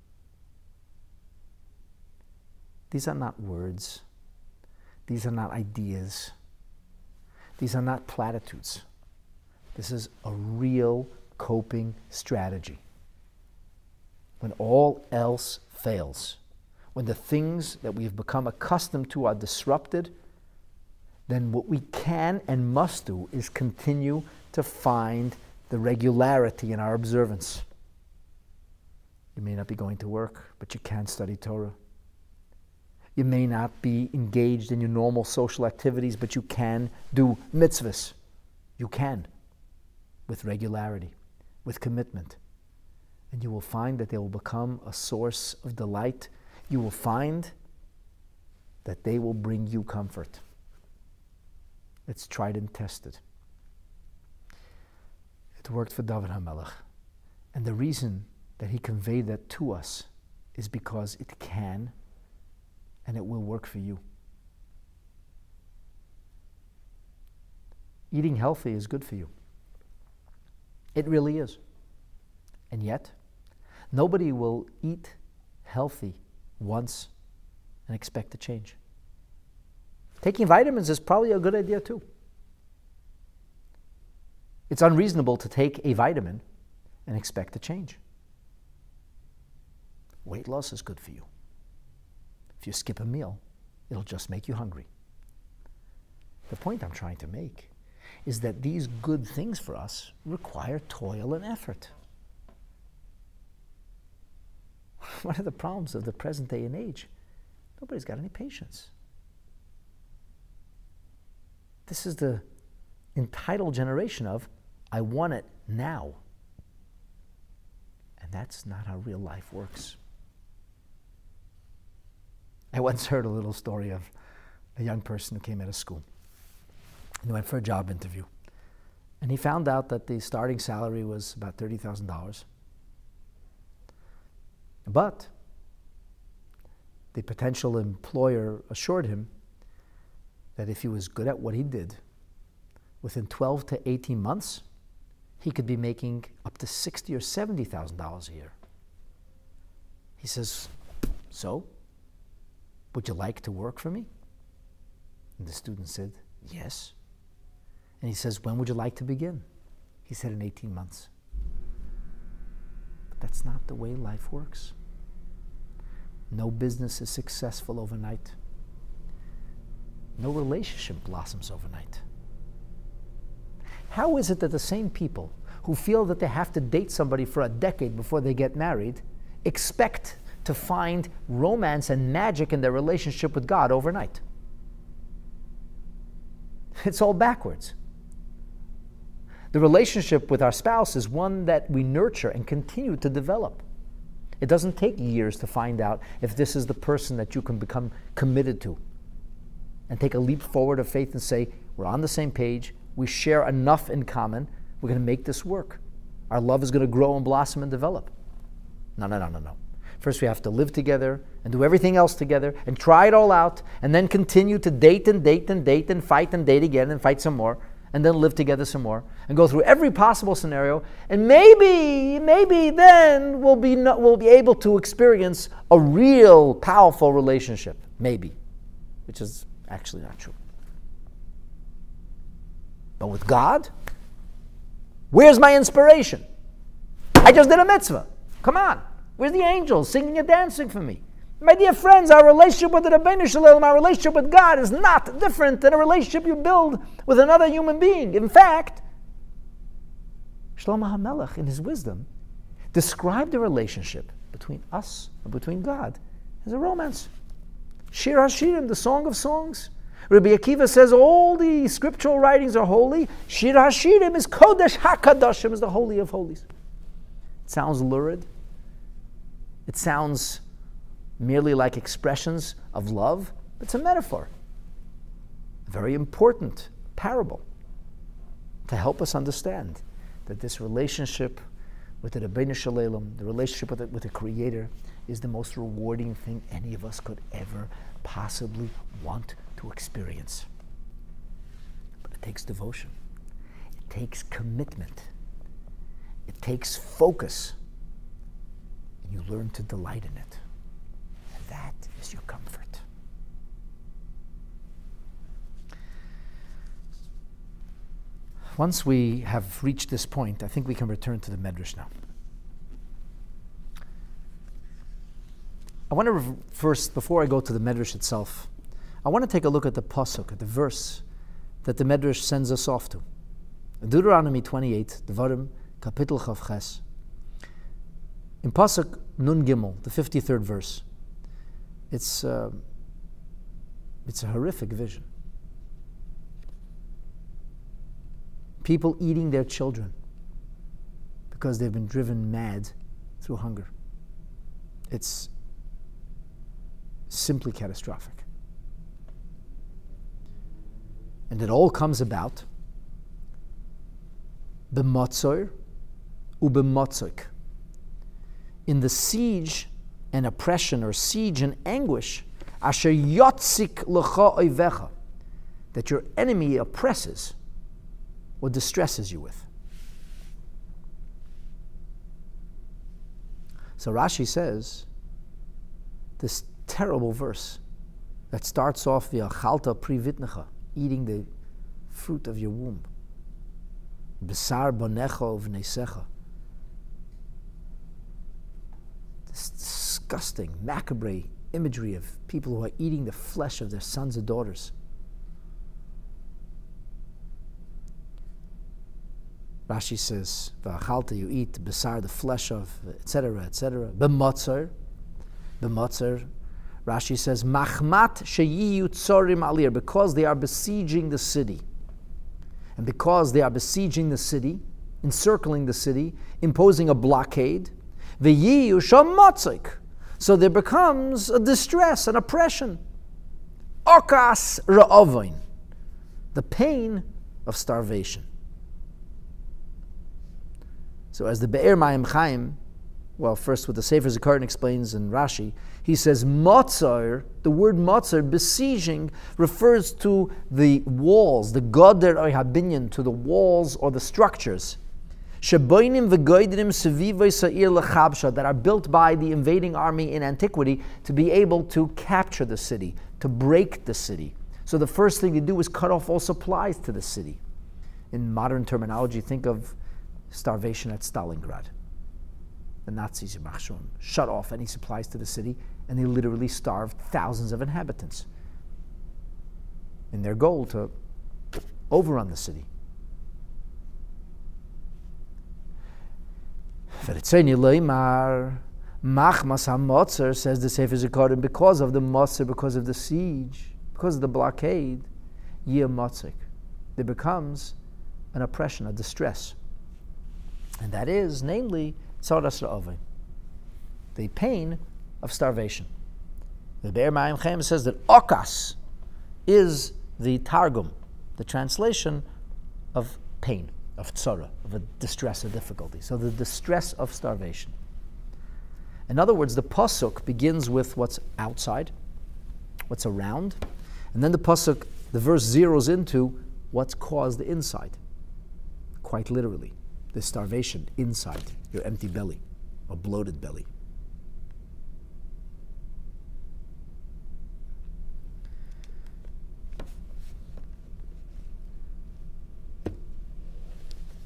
These are not words. These are not ideas. These are not platitudes. This is a real coping strategy. When all else fails, when the things that we've become accustomed to are disrupted, then what we can and must do is continue to find the regularity in our observance. You may not be going to work, but you can study Torah. You may not be engaged in your normal social activities, but you can do mitzvahs. You can, with regularity, with commitment. And you will find that they will become a source of delight. You will find that they will bring you comfort. It's tried and tested. It worked for David HaMelech. And the reason that he conveyed that to us is because it can and it will work for you. Eating healthy is good for you. It really is. And yet, nobody will eat healthy once and expect to change. Taking vitamins is probably a good idea too. It's unreasonable to take a vitamin and expect to change. Weight loss is good for you. If you skip a meal, it'll just make you hungry. The point I'm trying to make is that these good things for us require toil and effort. One of the problems of the present day and age, nobody's got any patience. This is the entitled generation of, I want it now. And that's not how real life works. I once heard a little story of a young person who came out of school. And he went for a job interview. And he found out that the starting salary was about thirty thousand dollars. But the potential employer assured him that if he was good at what he did, within twelve to eighteen months, he could be making up to sixty thousand dollars or seventy thousand dollars a year. He says, so, would you like to work for me? And the student said, yes. And he says, when would you like to begin? He said, in eighteen months. But that's not the way life works. No business is successful overnight. No relationship blossoms overnight. How is it that the same people who feel that they have to date somebody for a decade before they get married expect to find romance and magic in their relationship with God overnight? It's all backwards. The relationship with our spouse is one that we nurture and continue to develop. It doesn't take years to find out if this is the person that you can become committed to and take a leap forward of faith and say, we're on the same page, we share enough in common, we're going to make this work. Our love is going to grow and blossom and develop. No, no, no, no, no. First we have to live together and do everything else together and try it all out and then continue to date and date and date and fight and date again and fight some more and then live together some more and go through every possible scenario, and maybe, maybe then we'll be, no, we'll be able to experience a real powerful relationship. Maybe. Which is actually not true. But with God, Where's my inspiration? I just did a mitzvah. Come on. Where's the angels singing and dancing for me? My dear friends, our relationship with the Rebbeinu Shalom, our relationship with God is not different than a relationship you build with another human being. In fact, Shlomo HaMelech, in his wisdom, described the relationship between us and between God as a romance. Shir HaShirim, the Song of Songs. Rabbi Akiva says all the scriptural writings are holy. Shir HaShirim is Kodesh HaKadoshim, is the Holy of Holies. It sounds lurid. It sounds merely like expressions of love. It's a metaphor. A very important parable to help us understand that this relationship with the Rebbeinu Shalom, the relationship with the, with the Creator, is the most rewarding thing any of us could ever possibly want to experience. But it takes devotion. It takes commitment. It takes focus. And you learn to delight in it. And that is your comfort. Once we have reached this point, I think we can return to the Medrash now. I want to re- first, before I go to the Medrash itself, I want to take a look at the pasuk, at the verse that the Medrash sends us off to. Deuteronomy twenty-eight, Devarim, Kapitel Chav Ches. In pasuk Nun Gimel, the fifty-third verse, it's uh, it's a horrific vision. People eating their children because they've been driven mad through hunger. It's simply catastrophic. And it all comes about b'matzor u'b'matzik, in the siege and oppression, or siege and anguish, asher yotzik l'cha oivecha, that your enemy oppresses or distresses you with. So Rashi says, this terrible verse that starts off v'achalta pri vitnecha, eating the fruit of your womb, besar bonecha uvneisecha, this disgusting, macabre imagery of people who are eating the flesh of their sons and daughters. Rashi says, "V'achalta, you eat besar, the flesh of, et cetera, et cetera. B'matzor, b'matzor." Rashi says, "Machmat sheyiyu tzorim alir," because they are besieging the city, and because they are besieging the city, encircling the city, imposing a blockade. V'yiyu shamatzik, so there becomes a distress, an oppression. Okas ra'avoin, the pain of starvation. So as the Be'er Mayim Chaim, well, first what the Sefer Zikaron explains in Rashi, he says, Matzar, the word Matzar, besieging, refers to the walls, the Goder or Habinyan, to the walls or the structures, Sheboinim v'goidrim sevivay sa'ir lechabsha, that are built by the invading army in antiquity to be able to capture the city, to break the city. So the first thing to do is cut off all supplies to the city. In modern terminology, think of starvation at Stalingrad. The Nazis, shut off any supplies to the city, and they literally starved thousands of inhabitants in their goal to overrun the city. Machmas HaMotzer, says the Sefer Zikaron, because of the Motzer, because of the siege, because of the blockade, Yeh Motzik, there becomes an oppression, a distress. And that is, namely, Tzoras Ra'avin, the pain of starvation. The Be'er Mayim Chaim says that Okas is the Targum, the translation of pain, of tzara, of a distress, a difficulty. So the distress of starvation. In other words, the pasuk begins with what's outside, what's around, and then the pasuk, the verse zeroes into what's caused inside, quite literally. The starvation inside your empty belly, or bloated belly.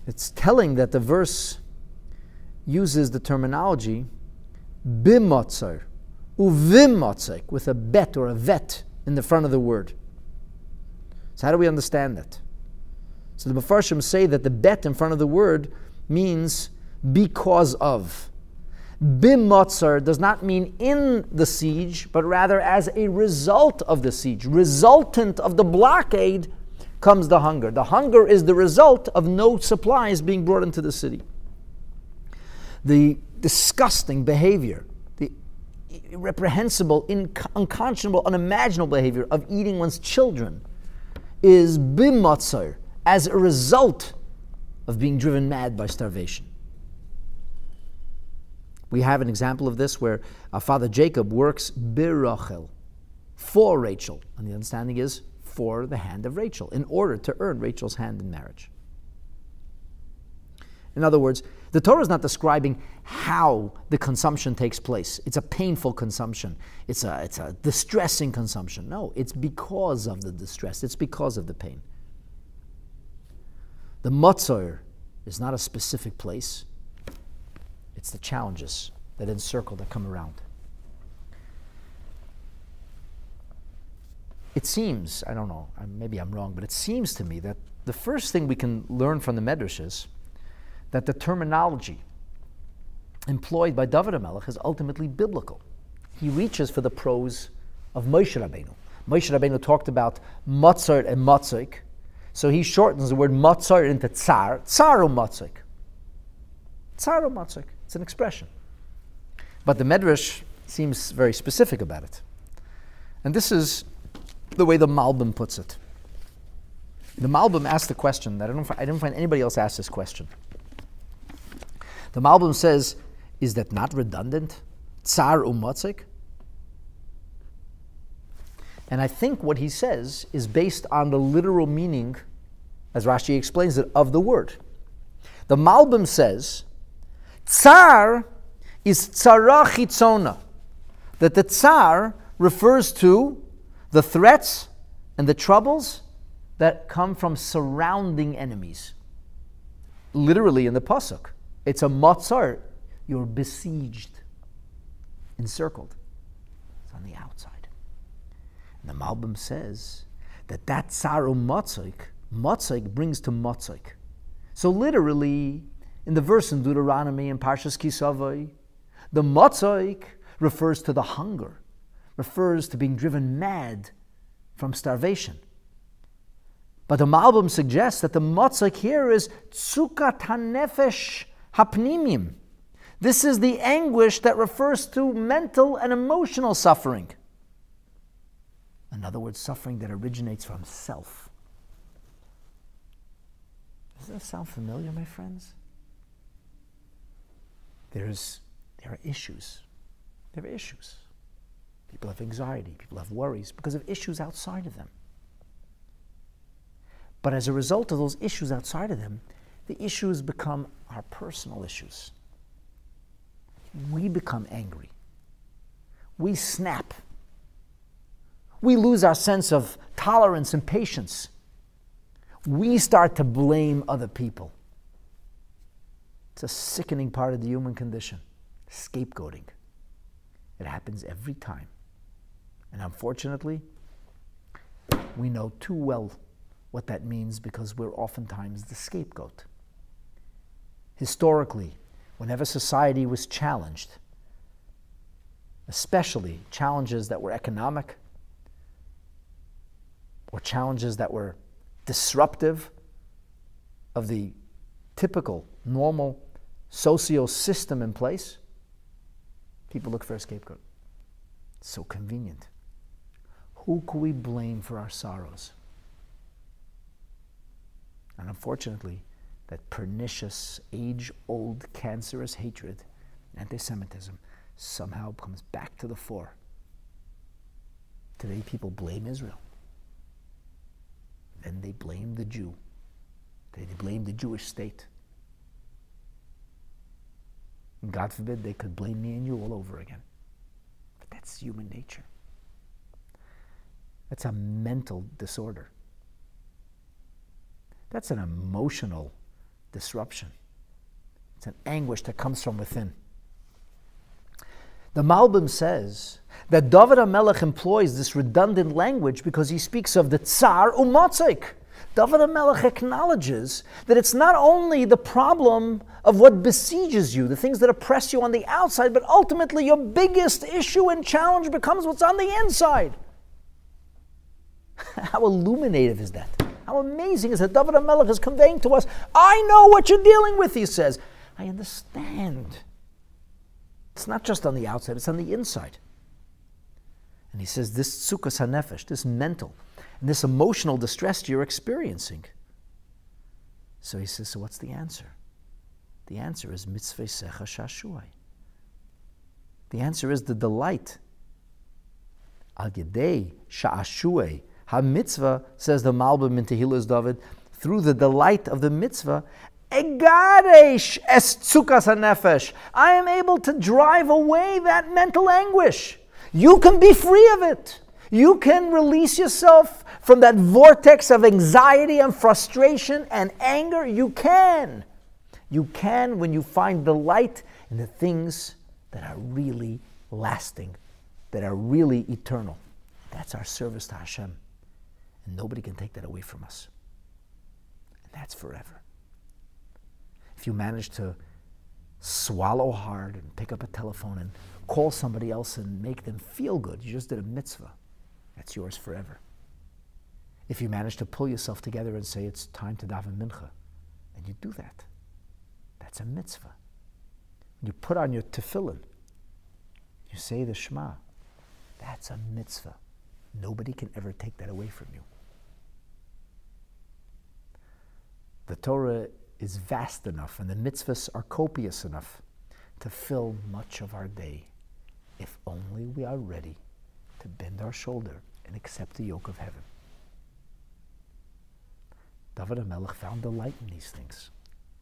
It's telling that the verse uses the terminology bimotzer, uvimotzer, with a bet or a vet in the front of the word. So how do we understand that? So the Mefarshim say that the bet in front of the word means because of. Bimotzer does not mean in the siege, but rather as a result of the siege. Resultant of the blockade comes the hunger. The hunger is the result of no supplies being brought into the city. The disgusting behavior, the irreprehensible, inc- unconscionable, unimaginable behavior of eating one's children is bimotzer, as a result of being driven mad by starvation. We have an example of this where our father Jacob works birachel, for Rachel, and the understanding is for the hand of Rachel, in order to earn Rachel's hand in marriage. In other words, the Torah is not describing how the consumption takes place. It's a painful consumption. It's a, it's a distressing consumption. No, it's because of the distress. It's because of the pain. The motzor is not a specific place. It's the challenges that encircle, that come around. It seems, I don't know, maybe I'm wrong, but it seems to me that the first thing we can learn from the Medrash is that the terminology employed by David HaMelech is ultimately biblical. He reaches for the prose of Moshe Rabbeinu. Moshe Rabbeinu talked about motzor and motzik, so he shortens the word motzor into tsar, tsaru motzik. Tsaru motzik, it's an expression. But the Medrash seems very specific about it. And this is the way the Malbim puts it. The Malbim asked the question that I don't, I didn't find anybody else ask this question. The Malbim says, is that not redundant? Tsar umotzik? And I think what he says is based on the literal meaning, as Rashi explains it, of the word. The Malbim says, Tsar is tzara chitzona, that the tsar refers to the threats and the troubles that come from surrounding enemies. Literally in the pasuk, it's a motzar, you're besieged, encircled. It's on the outside. And the Malbim says that that tsaru motzik, motzik brings to motzik. So literally, in the verse in Deuteronomy and Parshas Kisavai, the motzik refers to the hunger, refers to being driven mad from starvation. But the Malbim suggests that the motzik here is tzukat hanefesh hapnimim. This is the anguish that refers to mental and emotional suffering. In other words, suffering that originates from self. Does that sound familiar, my friends? There's, there are issues. There are issues. People have anxiety, people have worries because of issues outside of them. But as a result of those issues outside of them, the issues become our personal issues. We become angry. We snap. We lose our sense of tolerance and patience. We start to blame other people. It's a sickening part of the human condition. Scapegoating. It happens every time. And unfortunately, we know too well what that means because we're oftentimes the scapegoat. Historically, whenever society was challenged, especially challenges that were economic or challenges that were disruptive of the typical, normal socio-system in place, people look for a scapegoat. It's so convenient. Who could we blame for our sorrows? And unfortunately, that pernicious, age-old, cancerous hatred, anti-Semitism, somehow comes back to the fore. Today, people blame Israel. Then they blame the Jew. They blame the Jewish state. And God forbid they could blame me and you all over again. But that's human nature. That's a mental disorder. That's an emotional disruption. It's an anguish that comes from within. The Malbim says that David HaMelech employs this redundant language because he speaks of the Tsar Umatzik. David HaMelech acknowledges that it's not only the problem of what besieges you, the things that oppress you on the outside, but ultimately your biggest issue and challenge becomes what's on the inside. How illuminative is that? How amazing is that David HaMelech is conveying to us, I know what you're dealing with, he says. I understand. It's not just on the outside, it's on the inside. And he says, this tzukas hanefesh, this mental and this emotional distress you're experiencing. So he says, so what's the answer? The answer is mitzvah secha shashuai. The answer is the delight. Al yedei sha'ashuai. Ha-mitzvah, says the Malbim in Tehillas David, through the delight of the mitzvah, egaresh es tzukas hanefesh. I am able to drive away that mental anguish. You can be free of it. You can release yourself from that vortex of anxiety and frustration and anger. You can. You can when you find delight in the things that are really lasting, that are really eternal. That's our service to Hashem. And nobody can take that away from us. And that's forever. If you manage to swallow hard and pick up a telephone and call somebody else and make them feel good, you just did a mitzvah. That's yours forever. If you manage to pull yourself together and say it's time to daven mincha, and you do that, that's a mitzvah. When you put on your tefillin, you say the Shema, that's a mitzvah. Nobody can ever take that away from you. The Torah is vast enough and the mitzvahs are copious enough to fill much of our day, if only we are ready to bend our shoulder and accept the yoke of heaven. David HaMelech found delight in these things.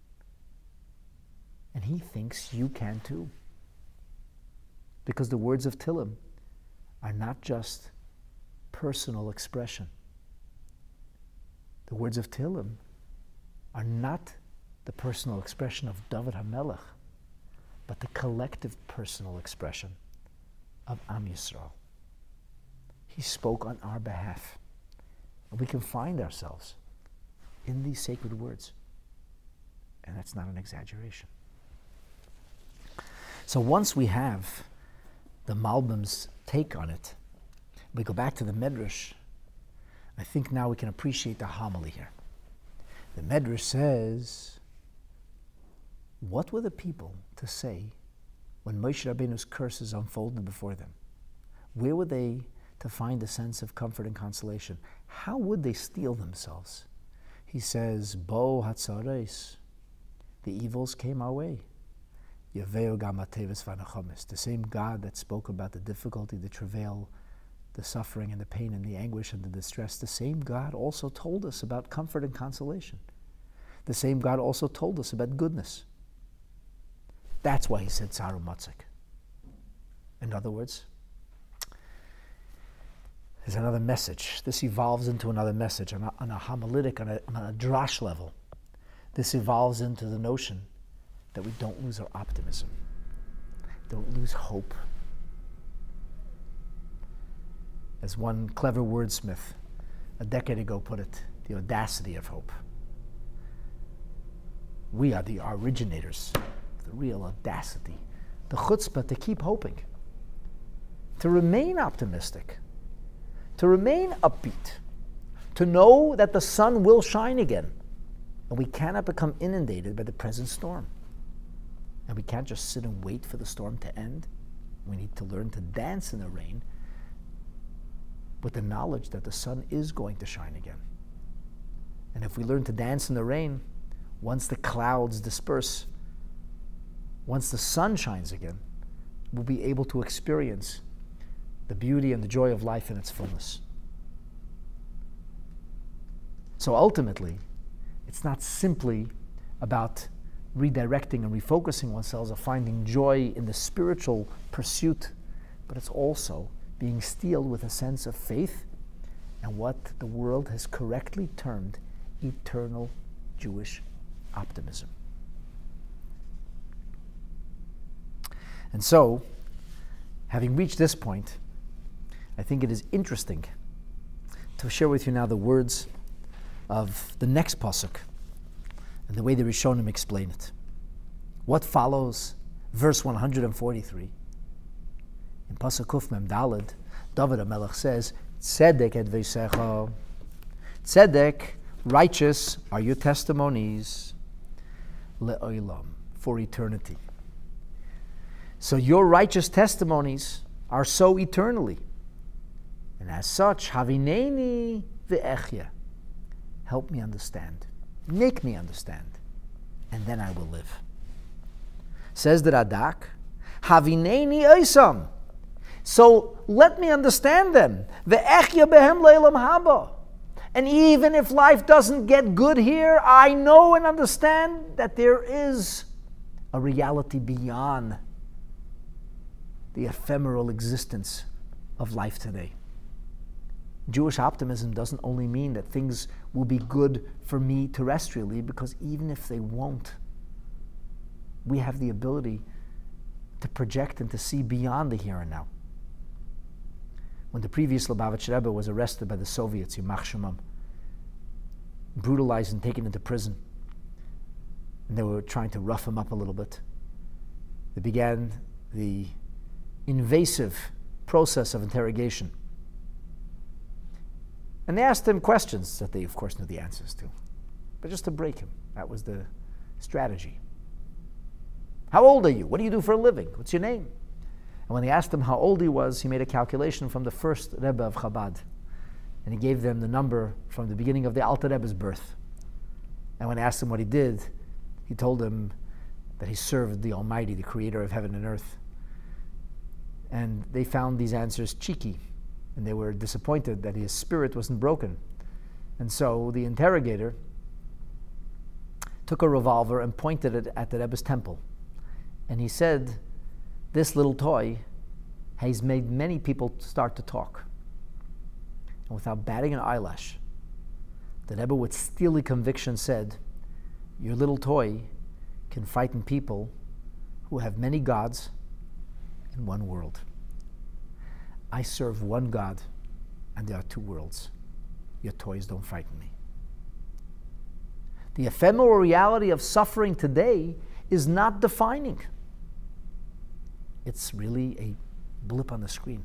And he thinks you can too. Because the words of Tehillim are not just personal expression. The words of Tehillim are not the personal expression of David HaMelech, but the collective personal expression of Am Yisrael. He spoke on our behalf. And we can find ourselves in these sacred words. And that's not an exaggeration. So once we have the Malbim's take on it, we go back to the Medrash, I think now we can appreciate the homily here. The Medrash says, what were the people to say when Moshe Rabbeinu's curses unfolded before them? Where were they to find a sense of comfort and consolation? How would they steel themselves? He says, Bo hatzareis, the evils came our way. Yaveu gam hateves v'anachomis, the same God that spoke about the difficulty, the travail, the suffering and the pain and the anguish and the distress, the same God also told us about comfort and consolation. The same God also told us about goodness. That's why he said Tsar Umatzik. In other words, there's another message. This evolves into another message on a, on a homiletic, on a, on a drash level. This evolves into the notion that we don't lose our optimism, don't lose hope. As one clever wordsmith a decade ago put it, the audacity of hope. We are the originators of the real audacity, the chutzpah to keep hoping, to remain optimistic, to remain upbeat, to know that the sun will shine again, and we cannot become inundated by the present storm. And we can't just sit and wait for the storm to end. We need to learn to dance in the rain with the knowledge that the sun is going to shine again. And if we learn to dance in the rain, once the clouds disperse, once the sun shines again, we'll be able to experience the beauty and the joy of life in its fullness. So ultimately, it's not simply about redirecting and refocusing oneself or finding joy in the spiritual pursuit, but it's also being steeled with a sense of faith and what the world has correctly termed eternal Jewish optimism. And so, having reached this point, I think it is interesting to share with you now the words of the next pasuk and the way the Rishonim explain it. What follows, verse one hundred forty-three. In pasuk Kuf Mem Daled, David HaMelech says, Tzedek edveisecha. Tzedek, righteous are your testimonies, le'olam, for eternity. So your righteous testimonies are so eternally. And as such, havineni ve'echya. Help me understand. Make me understand. And then I will live. Says the Radak, havineni oisam. So let me understand them. Ve'echya behem le'elam haba. And even if life doesn't get good here, I know and understand that there is a reality beyond the ephemeral existence of life today. Jewish optimism doesn't only mean that things will be good for me terrestrially, because even if they won't, we have the ability to project and to see beyond the here and now. When the previous Lubavitcher Rebbe was arrested by the Soviets, Yamach Shemam, brutalized and taken into prison, and they were trying to rough him up a little bit, they began the invasive process of interrogation. And they asked him questions that they, of course, knew the answers to, but just to break him. That was the strategy. How old are you? What do you do for a living? What's your name? And when they asked him how old he was, he made a calculation from the first Rebbe of Chabad. And he gave them the number from the beginning of the Alter Rebbe's birth. And when they asked him what he did, he told them that he served the Almighty, the Creator of heaven and earth. And they found these answers cheeky, and they were disappointed that his spirit wasn't broken. And so the interrogator took a revolver and pointed it at the Rebbe's temple. And he said, this little toy has made many people start to talk. And without batting an eyelash, the Rebbe with steely conviction said, your little toy can frighten people who have many gods in one world. I serve one God, and there are two worlds. Your toys don't frighten me. The ephemeral reality of suffering today is not defining. It's really a blip on the screen.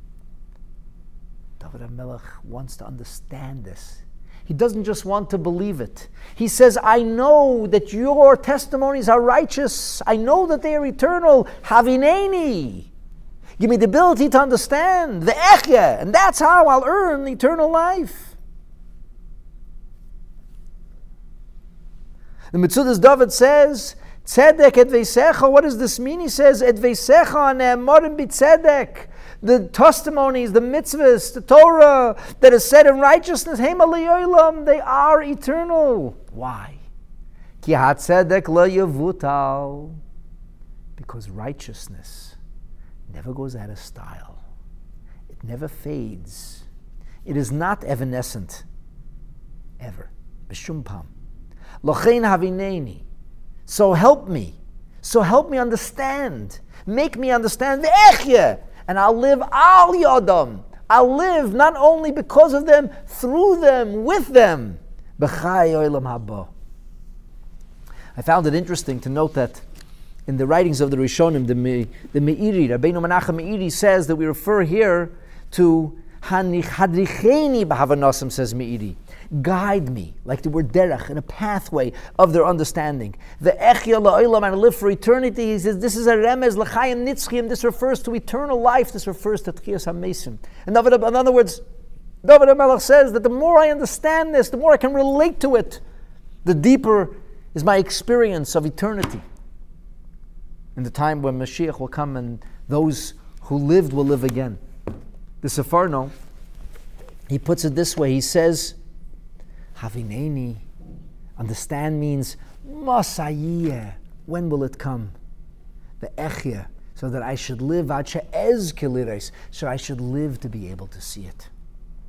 David HaMelech wants to understand this. He doesn't just want to believe it. He says, I know that your testimonies are righteous. I know that they are eternal. Havineni. Give me the ability to understand. The echya. And that's how I'll earn eternal life. The Metzudas David says, Tzedek edveisecha. What does this mean? He says, edveisecha ne'emorim b'tzedek. The testimonies, the mitzvahs, the Torah that is said in righteousness, Hema le'olam, they are eternal. Why? Ki hatzedek lo yavutal. Because righteousness never goes out of style. It never fades. It is not evanescent. Ever. B'shum pam. Lochein havineni. So help me. So help me understand. Make me understand the echya. And I'll live al yodam. I'll live not only because of them, through them, with them. B'chai olam haba. I found it interesting to note that in the writings of the Rishonim, the, Me, the Meiri, Rabbeinu Menachem Meiri says that we refer here to Hadricheni b'havanosim, says Meiri. Guide me, like the word derech, in a pathway of their understanding. The echya la'olam, and live for eternity. He says this is a remez l'chayim nitzchim. This refers to eternal life. This refers to tchiyas hamesim. In other words, David HaMelech says that the more I understand this, the more I can relate to it, the deeper is my experience of eternity. In the time when Mashiach will come and those who lived will live again. The Sefarno, he puts it this way. He says, Havineni, understand means Masayiyeh, when will it come? The Echya, so that I should live, Ad she'ez kelires, so I should live to be able to see it.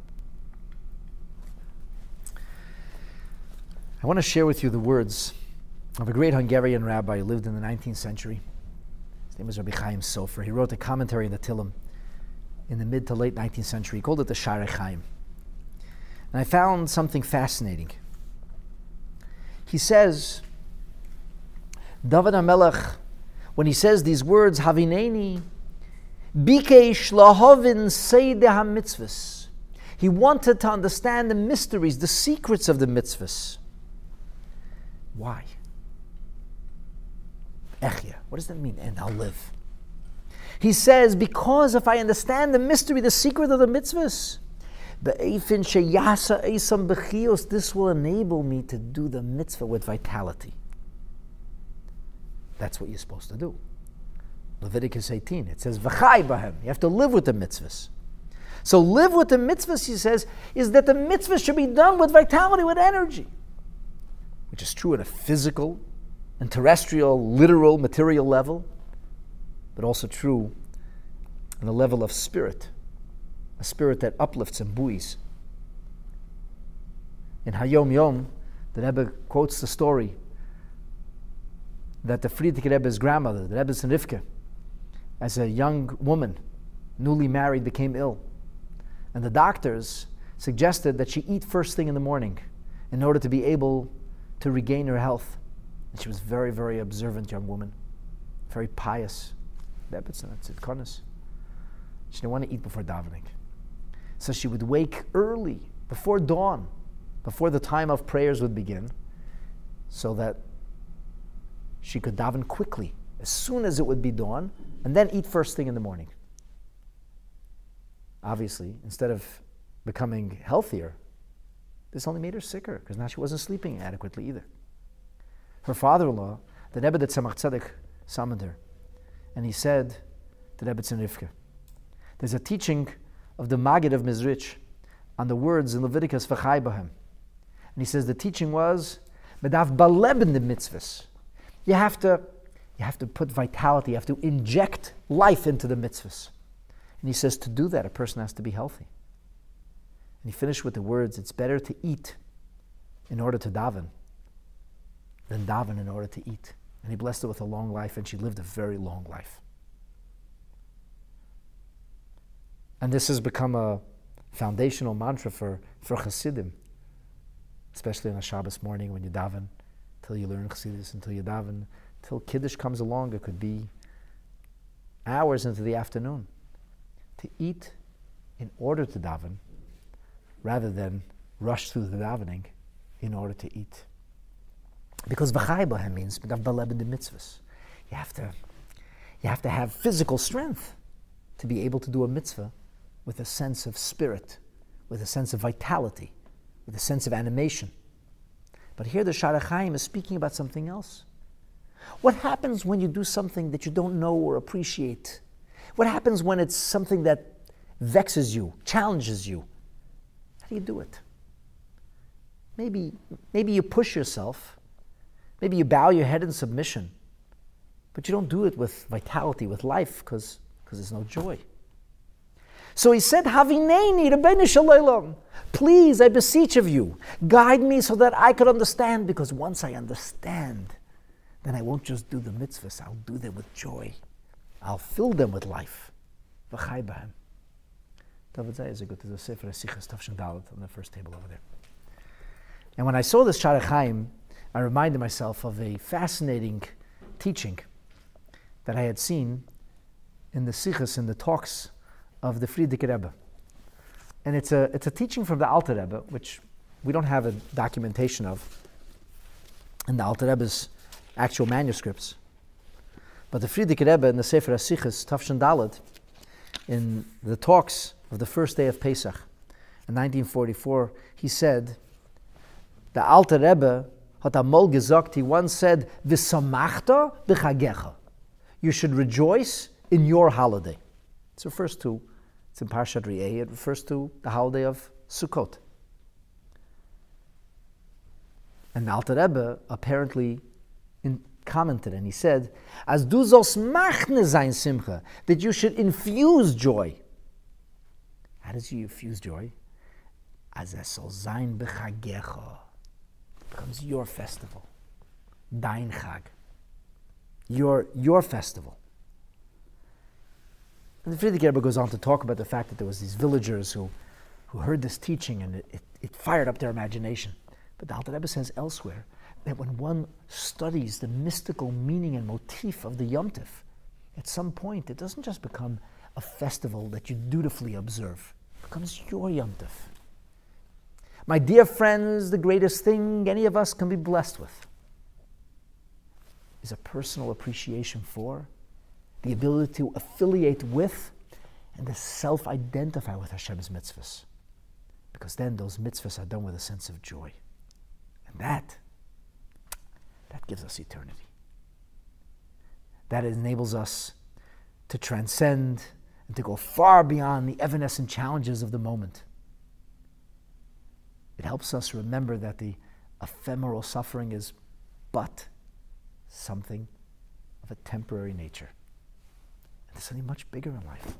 I want to share with you the words of a great Hungarian rabbi who lived in the nineteenth century. His name was Rabbi Chaim Sofer. He wrote a commentary on the Tillim in the mid to late nineteenth century. He called it the Sharei Chaim. And I found something fascinating. He says, David HaMelech, when he says these words, Havineni, Bikeish lahovin seide ha-mitzvahs. He wanted to understand the mysteries, the secrets of the mitzvahs. Why? Echya. What does that mean? And I'll live. He says, because if I understand the mystery, the secret of the mitzvahs, this will enable me to do the mitzvah with vitality. That's what you're supposed to do. Leviticus eighteen, it says, V'chai b'hem. You have to live with the mitzvahs. So live with the mitzvahs, he says, is that the mitzvahs should be done with vitality, with energy. Which is true at a physical and terrestrial, literal, material level, but also true on the level of spirit. A spirit that uplifts and buoys. In Hayom Yom, the Rebbe quotes the story that the Frierdiker Rebbe's grandmother, the Rebbe's Rivka, as a young woman, newly married, became ill. And the doctors suggested that she eat first thing in the morning in order to be able to regain her health. And she was a very, very observant young woman, very pious. Rebbe's tzidkonis. She didn't want to eat before davening. So she would wake early, before dawn, before the time of prayers would begin, so that she could daven quickly, as soon as it would be dawn, and then eat first thing in the morning. Obviously, instead of becoming healthier, this only made her sicker, because now she wasn't sleeping adequately either. Her father-in-law, the Rebbe that Tzemach Tzedek, summoned her, and he said to Rebbe Rivka, there's a teaching of the Maggid of Mizrich on the words in Leviticus V'chai b'hem. And he says the teaching was, Medav baleben the mitzvahs. You have to, you have to put vitality, you have to inject life into the mitzvahs. And he says to do that, a person has to be healthy. And he finished with the words, it's better to eat in order to daven than daven in order to eat. And he blessed her with a long life, and she lived a very long life. And this has become a foundational mantra for, for Chassidim, especially on a Shabbos morning when you daven, till you learn Chassidus, until you daven, till Kiddush comes along. It could be hours into the afternoon. To eat in order to daven, rather than rush through the davening in order to eat. Because V'chai b'hem means Medav baleben the mitzvahs. You have to, you have to have physical strength to be able to do a mitzvah with a sense of spirit, with a sense of vitality, with a sense of animation. But here the Sharei Chaim is speaking about something else. What happens when you do something that you don't know or appreciate? What happens when it's something that vexes you, challenges you? How do you do it? Maybe, maybe you push yourself. Maybe you bow your head in submission. But you don't do it with vitality, with life, because there's no joy. So he said, Havineni, Rabbeinu Shalom, please, I beseech of you, guide me so that I could understand, because once I understand, then I won't just do the mitzvahs, I'll do them with joy. I'll fill them with life. V'chai b'hem. David Zay is a good, there's a Sefer Sichas Tafshin Dalet on the first table over there. And when I saw this Sharei Chaim, I reminded myself of a fascinating teaching that I had seen in the Sichas, in the talks of the Frierdiker Rebbe. And it's a, it's a teaching from the Alter Rebbe, which we don't have a documentation of in the Alter Rebbe's actual manuscripts. But the Frierdiker Rebbe in the Sefer HaSichos, Tafshin Dalet, in the talks of the first day of Pesach in nineteen forty-four, he said, the Alter Rebbe hat amol gesagt, he once said, V'samachta b'chagecha. You should rejoice in your holiday. It refers to, it's in Parshat Re'eh, it refers to the holiday of Sukkot. And the Alter Rebbe apparently in, commented, and he said, As du sollst machne sein simcha, that you should infuse joy. How does you infuse joy? As es soll sein b'chagecha. It becomes your festival. Dein Chag. Your, your festival. And the Frierdiker Rebbe goes on to talk about the fact that there was these villagers who, who heard this teaching and it, it, it fired up their imagination. But the Alter Rebbe says elsewhere that when one studies the mystical meaning and motif of the Yom Tov, at some point it doesn't just become a festival that you dutifully observe. It becomes your Yom Tov. My dear friends, the greatest thing any of us can be blessed with is a personal appreciation for, the ability to affiliate with, and to self-identify with Hashem's mitzvahs. Because then those mitzvahs are done with a sense of joy. And that, that gives us eternity. That enables us to transcend and to go far beyond the evanescent challenges of the moment. It helps us remember that the ephemeral suffering is but something of a temporary nature. And there's something much bigger in life.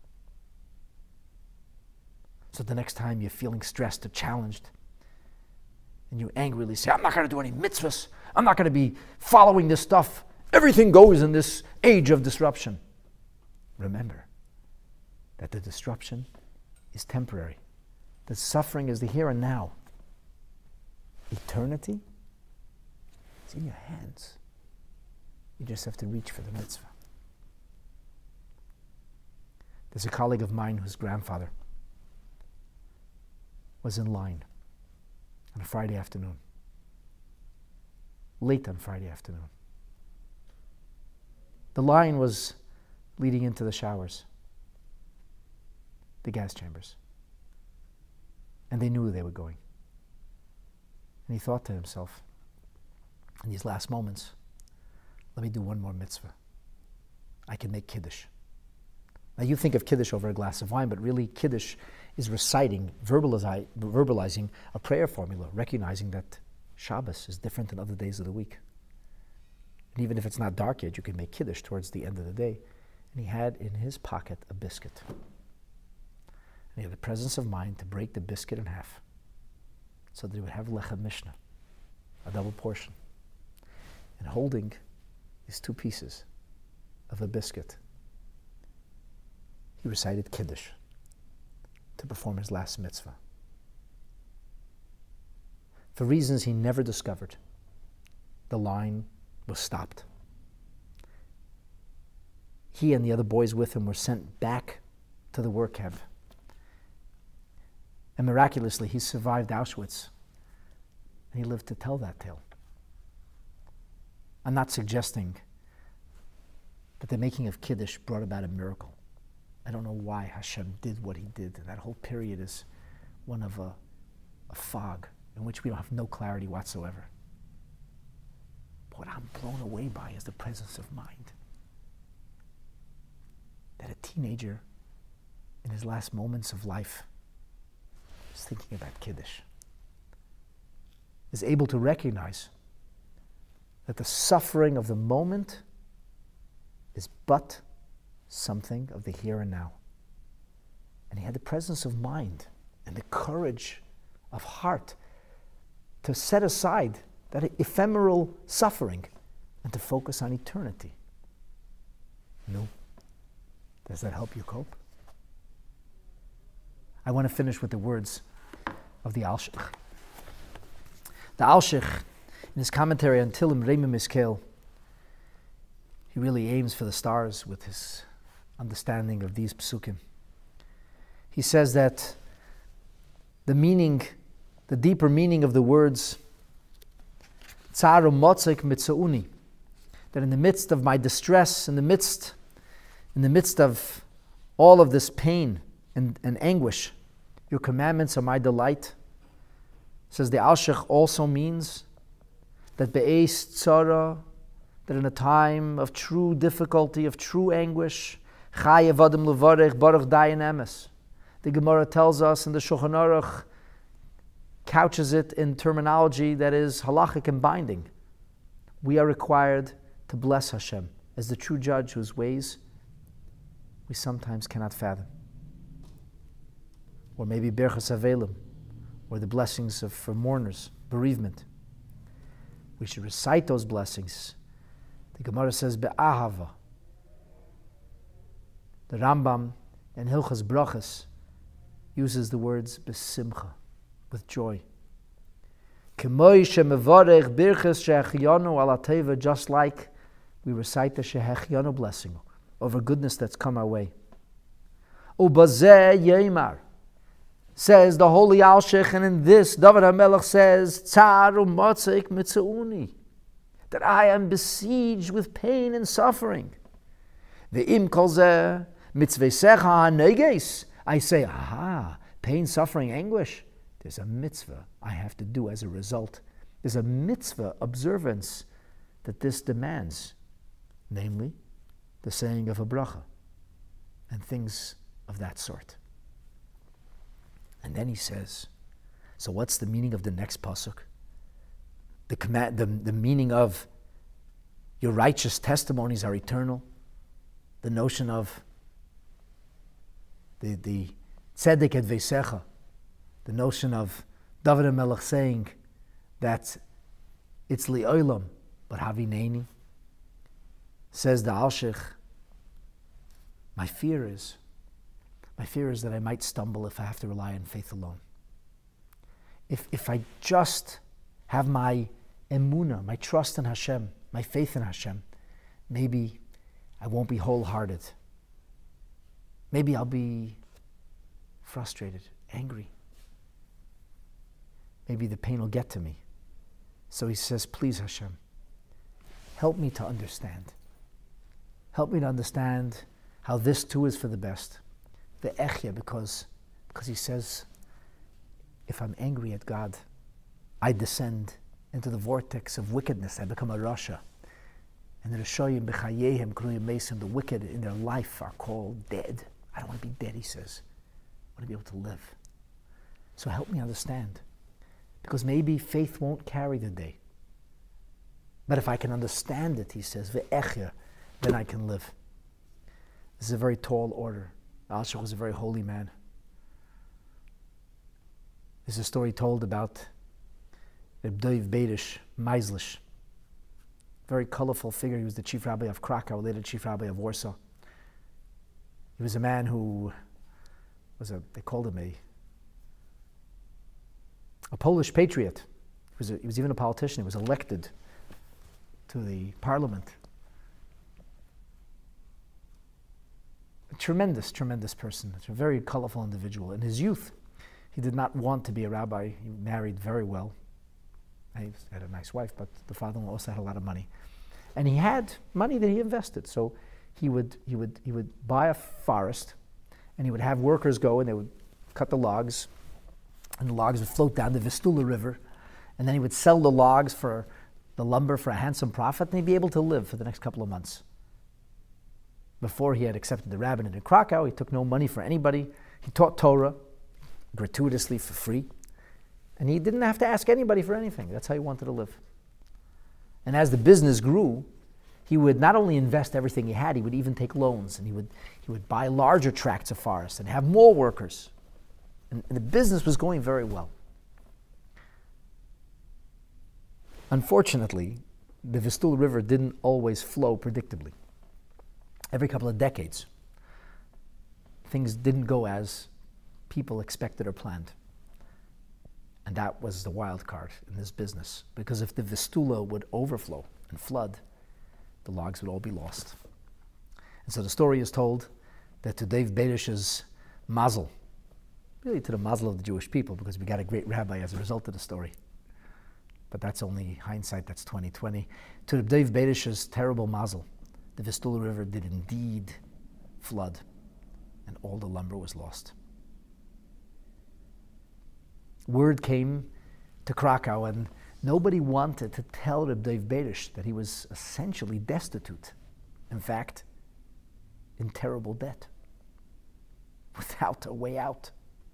So the next time you're feeling stressed or challenged, and you angrily say, I'm not going to do any mitzvahs, I'm not going to be following this stuff, everything goes in this age of disruption. Remember that the disruption is temporary. The suffering is the here and now. Eternity is in your hands. You just have to reach for the mitzvah. There's a colleague of mine whose grandfather was in line on a Friday afternoon, late on Friday afternoon. The line was leading into the showers, the gas chambers, and they knew they were going. And he thought to himself, in these last moments, let me do one more mitzvah. I can make Kiddush. Now you think of Kiddush over a glass of wine, but really Kiddush is reciting, verbalizi- verbalizing a prayer formula, recognizing that Shabbos is different than other days of the week. And even if it's not dark yet, you can make Kiddush towards the end of the day. And he had in his pocket a biscuit. And he had the presence of mind to break the biscuit in half so that he would have lechem mishnah, a double portion. And holding these two pieces of a biscuit, he recited Kiddush to perform his last mitzvah. For reasons he never discovered, the line was stopped. He and the other boys with him were sent back to the work camp. And miraculously, he survived Auschwitz. And he lived to tell that tale. I'm not suggesting that the making of Kiddush brought about a miracle. I don't know why Hashem did what he did. And that whole period is one of a, a fog in which we don't have no clarity whatsoever. But what I'm blown away by is the presence of mind. That a teenager in his last moments of life is thinking about Kiddush, is able to recognize that the suffering of the moment is but something of the here and now. And he had the presence of mind and the courage of heart to set aside that ephemeral suffering and to focus on eternity. No. Does that help you cope? I want to finish with the words of the Alshich. The Alshich, in his commentary on Tilim Reimim Iskel, he really aims for the stars with his understanding of these psukim. He says that the meaning, the deeper meaning of the words Tzaru Motzik Mitzauni, that in the midst of my distress, in the midst, in the midst of all of this pain and, and anguish, your commandments are my delight. Says the Alshich also means that be'ez tzara, that in a time of true difficulty, of true anguish, chayev adam levarech baruch dayan emes. The Gemara tells us, and the Shulchan Aruch couches it in terminology that is halachic and binding. We are required to bless Hashem as the true judge whose ways we sometimes cannot fathom. Or maybe Berchas Avelim, or the blessings of, for mourners, bereavement. We should recite those blessings. The Gemara says, Be'ahava. The Rambam in Hilchas Brachas uses the words Besimcha, with joy. Just like we recite the Shehechiyanu blessing over goodness that's come our way. Ubazeh Yemar, says the Holy Alshich, and in this David HaMelech says, Tzar u'matzik mitzauni, that I am besieged with pain and suffering. Ve'im kol zeh mitzvesecha ha'neges, I say, aha, pain, suffering, anguish. There's a mitzvah I have to do as a result. There's a mitzvah observance that this demands, namely the saying of a bracha and things of that sort. And then he says, so what's the meaning of the next pasuk? The command, the, the meaning of your righteous testimonies are eternal. The notion of the the tzedek et veisecha, the notion of David HaMelech saying that it's li'olam, but havineni. Says the Alshich, my fear is, my fear is that I might stumble if I have to rely on faith alone. If if I just have my emunah, my trust in Hashem, my faith in Hashem, maybe I won't be wholehearted. Maybe I'll be frustrated, angry. Maybe the pain will get to me. So he says, please Hashem, help me to understand. Help me to understand how this too is for the best. The echya, because, because he says, if I'm angry at God, I descend into the vortex of wickedness. I become a rasha. And the Rishoyim b'chayehem kruyim mesim, the wicked in their life are called dead. I don't want to be dead, he says. I want to be able to live. So help me understand. Because maybe faith won't carry the day. But if I can understand it, he says, ve'echya, then I can live. This is a very tall order. Alshich was a very holy man. There's a story told about Reb Dov Beidish Meislish. Very colorful figure. He was the chief rabbi of Krakow, later chief rabbi of Warsaw. He was a man who was a, they called him a, a Polish patriot. He was, a, he was even a politician. He was elected to the parliament. A tremendous, tremendous person. A very colorful individual. In his youth, he did not want to be a rabbi. He married very well. He had a nice wife, but the father-in-law also had a lot of money. And he had money that he invested. So he would he would he would buy a forest, and he would have workers go and they would cut the logs, and the logs would float down the Vistula River, and then he would sell the logs for the lumber for a handsome profit, and he'd be able to live for the next couple of months. Before he had accepted the rabbinate in Krakow, he took no money for anybody. He taught Torah gratuitously for free. And he didn't have to ask anybody for anything. That's how he wanted to live. And as the business grew, he would not only invest everything he had, he would even take loans, and he would he would buy larger tracts of forest and have more workers. And, and the business was going very well. Unfortunately, the Vistula River didn't always flow predictably. Every couple of decades, things didn't go as people expected or planned. And that was the wild card in this business. Because if the Vistula would overflow and flood, the logs would all be lost. And so the story is told that to Dov Beidish's mazel, really to the mazel of the Jewish people, because we got a great rabbi as a result of the story. But that's only hindsight, that's twenty twenty. To Dov Beidish's terrible mazel, the Vistula River did indeed flood, and all the lumber was lost. Word came to Krakow, and nobody wanted to tell Reb Dov Beidish that he was essentially destitute. In fact, in terrible debt, without a way out.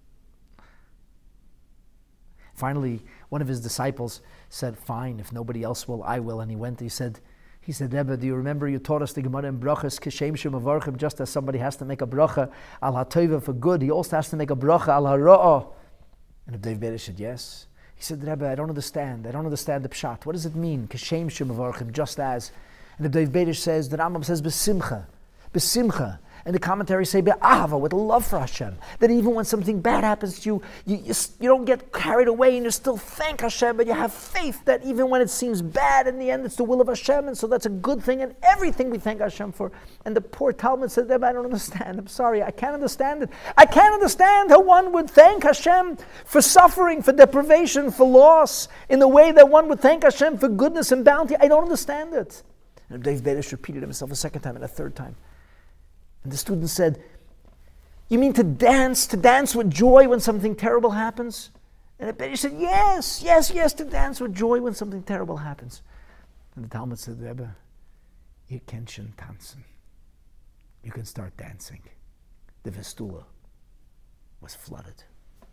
Finally, one of his disciples said, fine, if nobody else will, I will. And he went, he said, he said, Rebbe, do you remember you taught us the Gemara in Brachas, Kishem Shem Avarchim, just as somebody has to make a bracha al ha-tova for good, he also has to make a bracha al ha-ra'ah. And Dov Beidish said, yes. He He said, Rebbe, I don't understand. I don't understand the pshat. What does it mean? Kashem shemavarchim, just as. And the Dov Bedish says, the Rambam says, besimcha, besimcha. And the commentaries say, be'ahava, with love for Hashem. That even when something bad happens to you, you, you, you don't get carried away and you still thank Hashem, but you have faith that even when it seems bad, in the end it's the will of Hashem, and so that's a good thing, and everything we thank Hashem for. And the poor Talmud said, I don't understand. I'm sorry, I can't understand it. I can't understand how one would thank Hashem for suffering, for deprivation, for loss, in the way that one would thank Hashem for goodness and bounty. I don't understand it. And Dov Bedish repeated himself a second time and a third time. And the student said, you mean to dance, to dance with joy when something terrible happens? And the Bedish said, yes, yes, yes, to dance with joy when something terrible happens. And the Talmud said, Rebbe, you can schon tanzen. You can start dancing. The Vistula was flooded.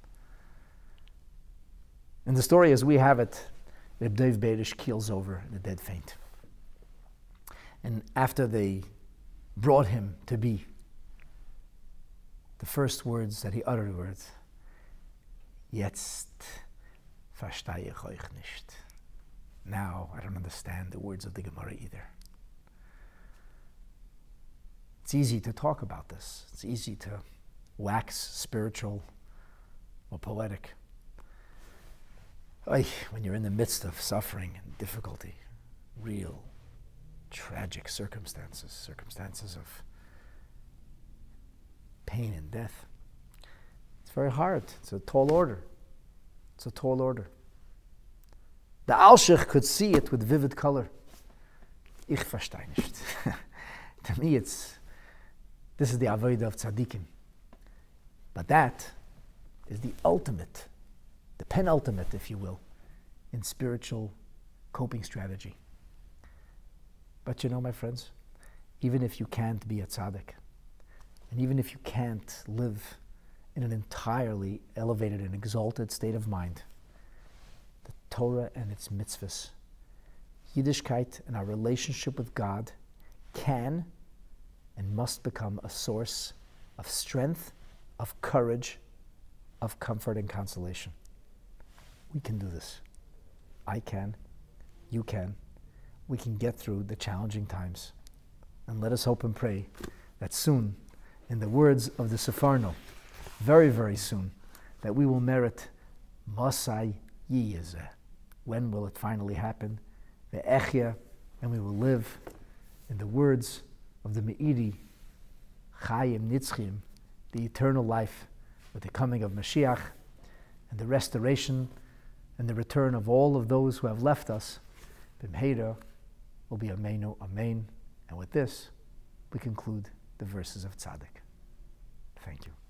And the story as we have it, Reb Dov Bedish keels over in a dead faint. And after they brought him to be, the first words that he uttered were, Jetzt verstehe ich euch nicht. Now I don't understand the words of the Gemara either. It's easy to talk about this. It's easy to wax spiritual or poetic. Oy, when you're in the midst of suffering and difficulty, real tragic circumstances, circumstances of pain and death. It's very hard. It's a tall order. It's a tall order. The Alshich could see it with vivid color. Ich verstehe nicht. To me, it's, this is the avodah of tzaddikim. But that is the ultimate, the penultimate, if you will, in spiritual coping strategy. But you know, my friends, even if you can't be a tzaddik, and even if you can't live in an entirely elevated and exalted state of mind, the Torah and its mitzvahs, Yiddishkeit and our relationship with God can and must become a source of strength, of courage, of comfort and consolation. We can do this. I can. You can. We can get through the challenging times. And let us hope and pray that soon, in the words of the Sefarno, very, very soon, that we will merit Masai Yiyezeh. When will it finally happen? Ve'echya, and we will live in the words of the Meiri, Chayim Nitzchim, the eternal life with the coming of Mashiach and the restoration and the return of all of those who have left us. B'mheira will be Ameinu, Amen. And with this, we conclude the verses of Tzaddik. Thank you.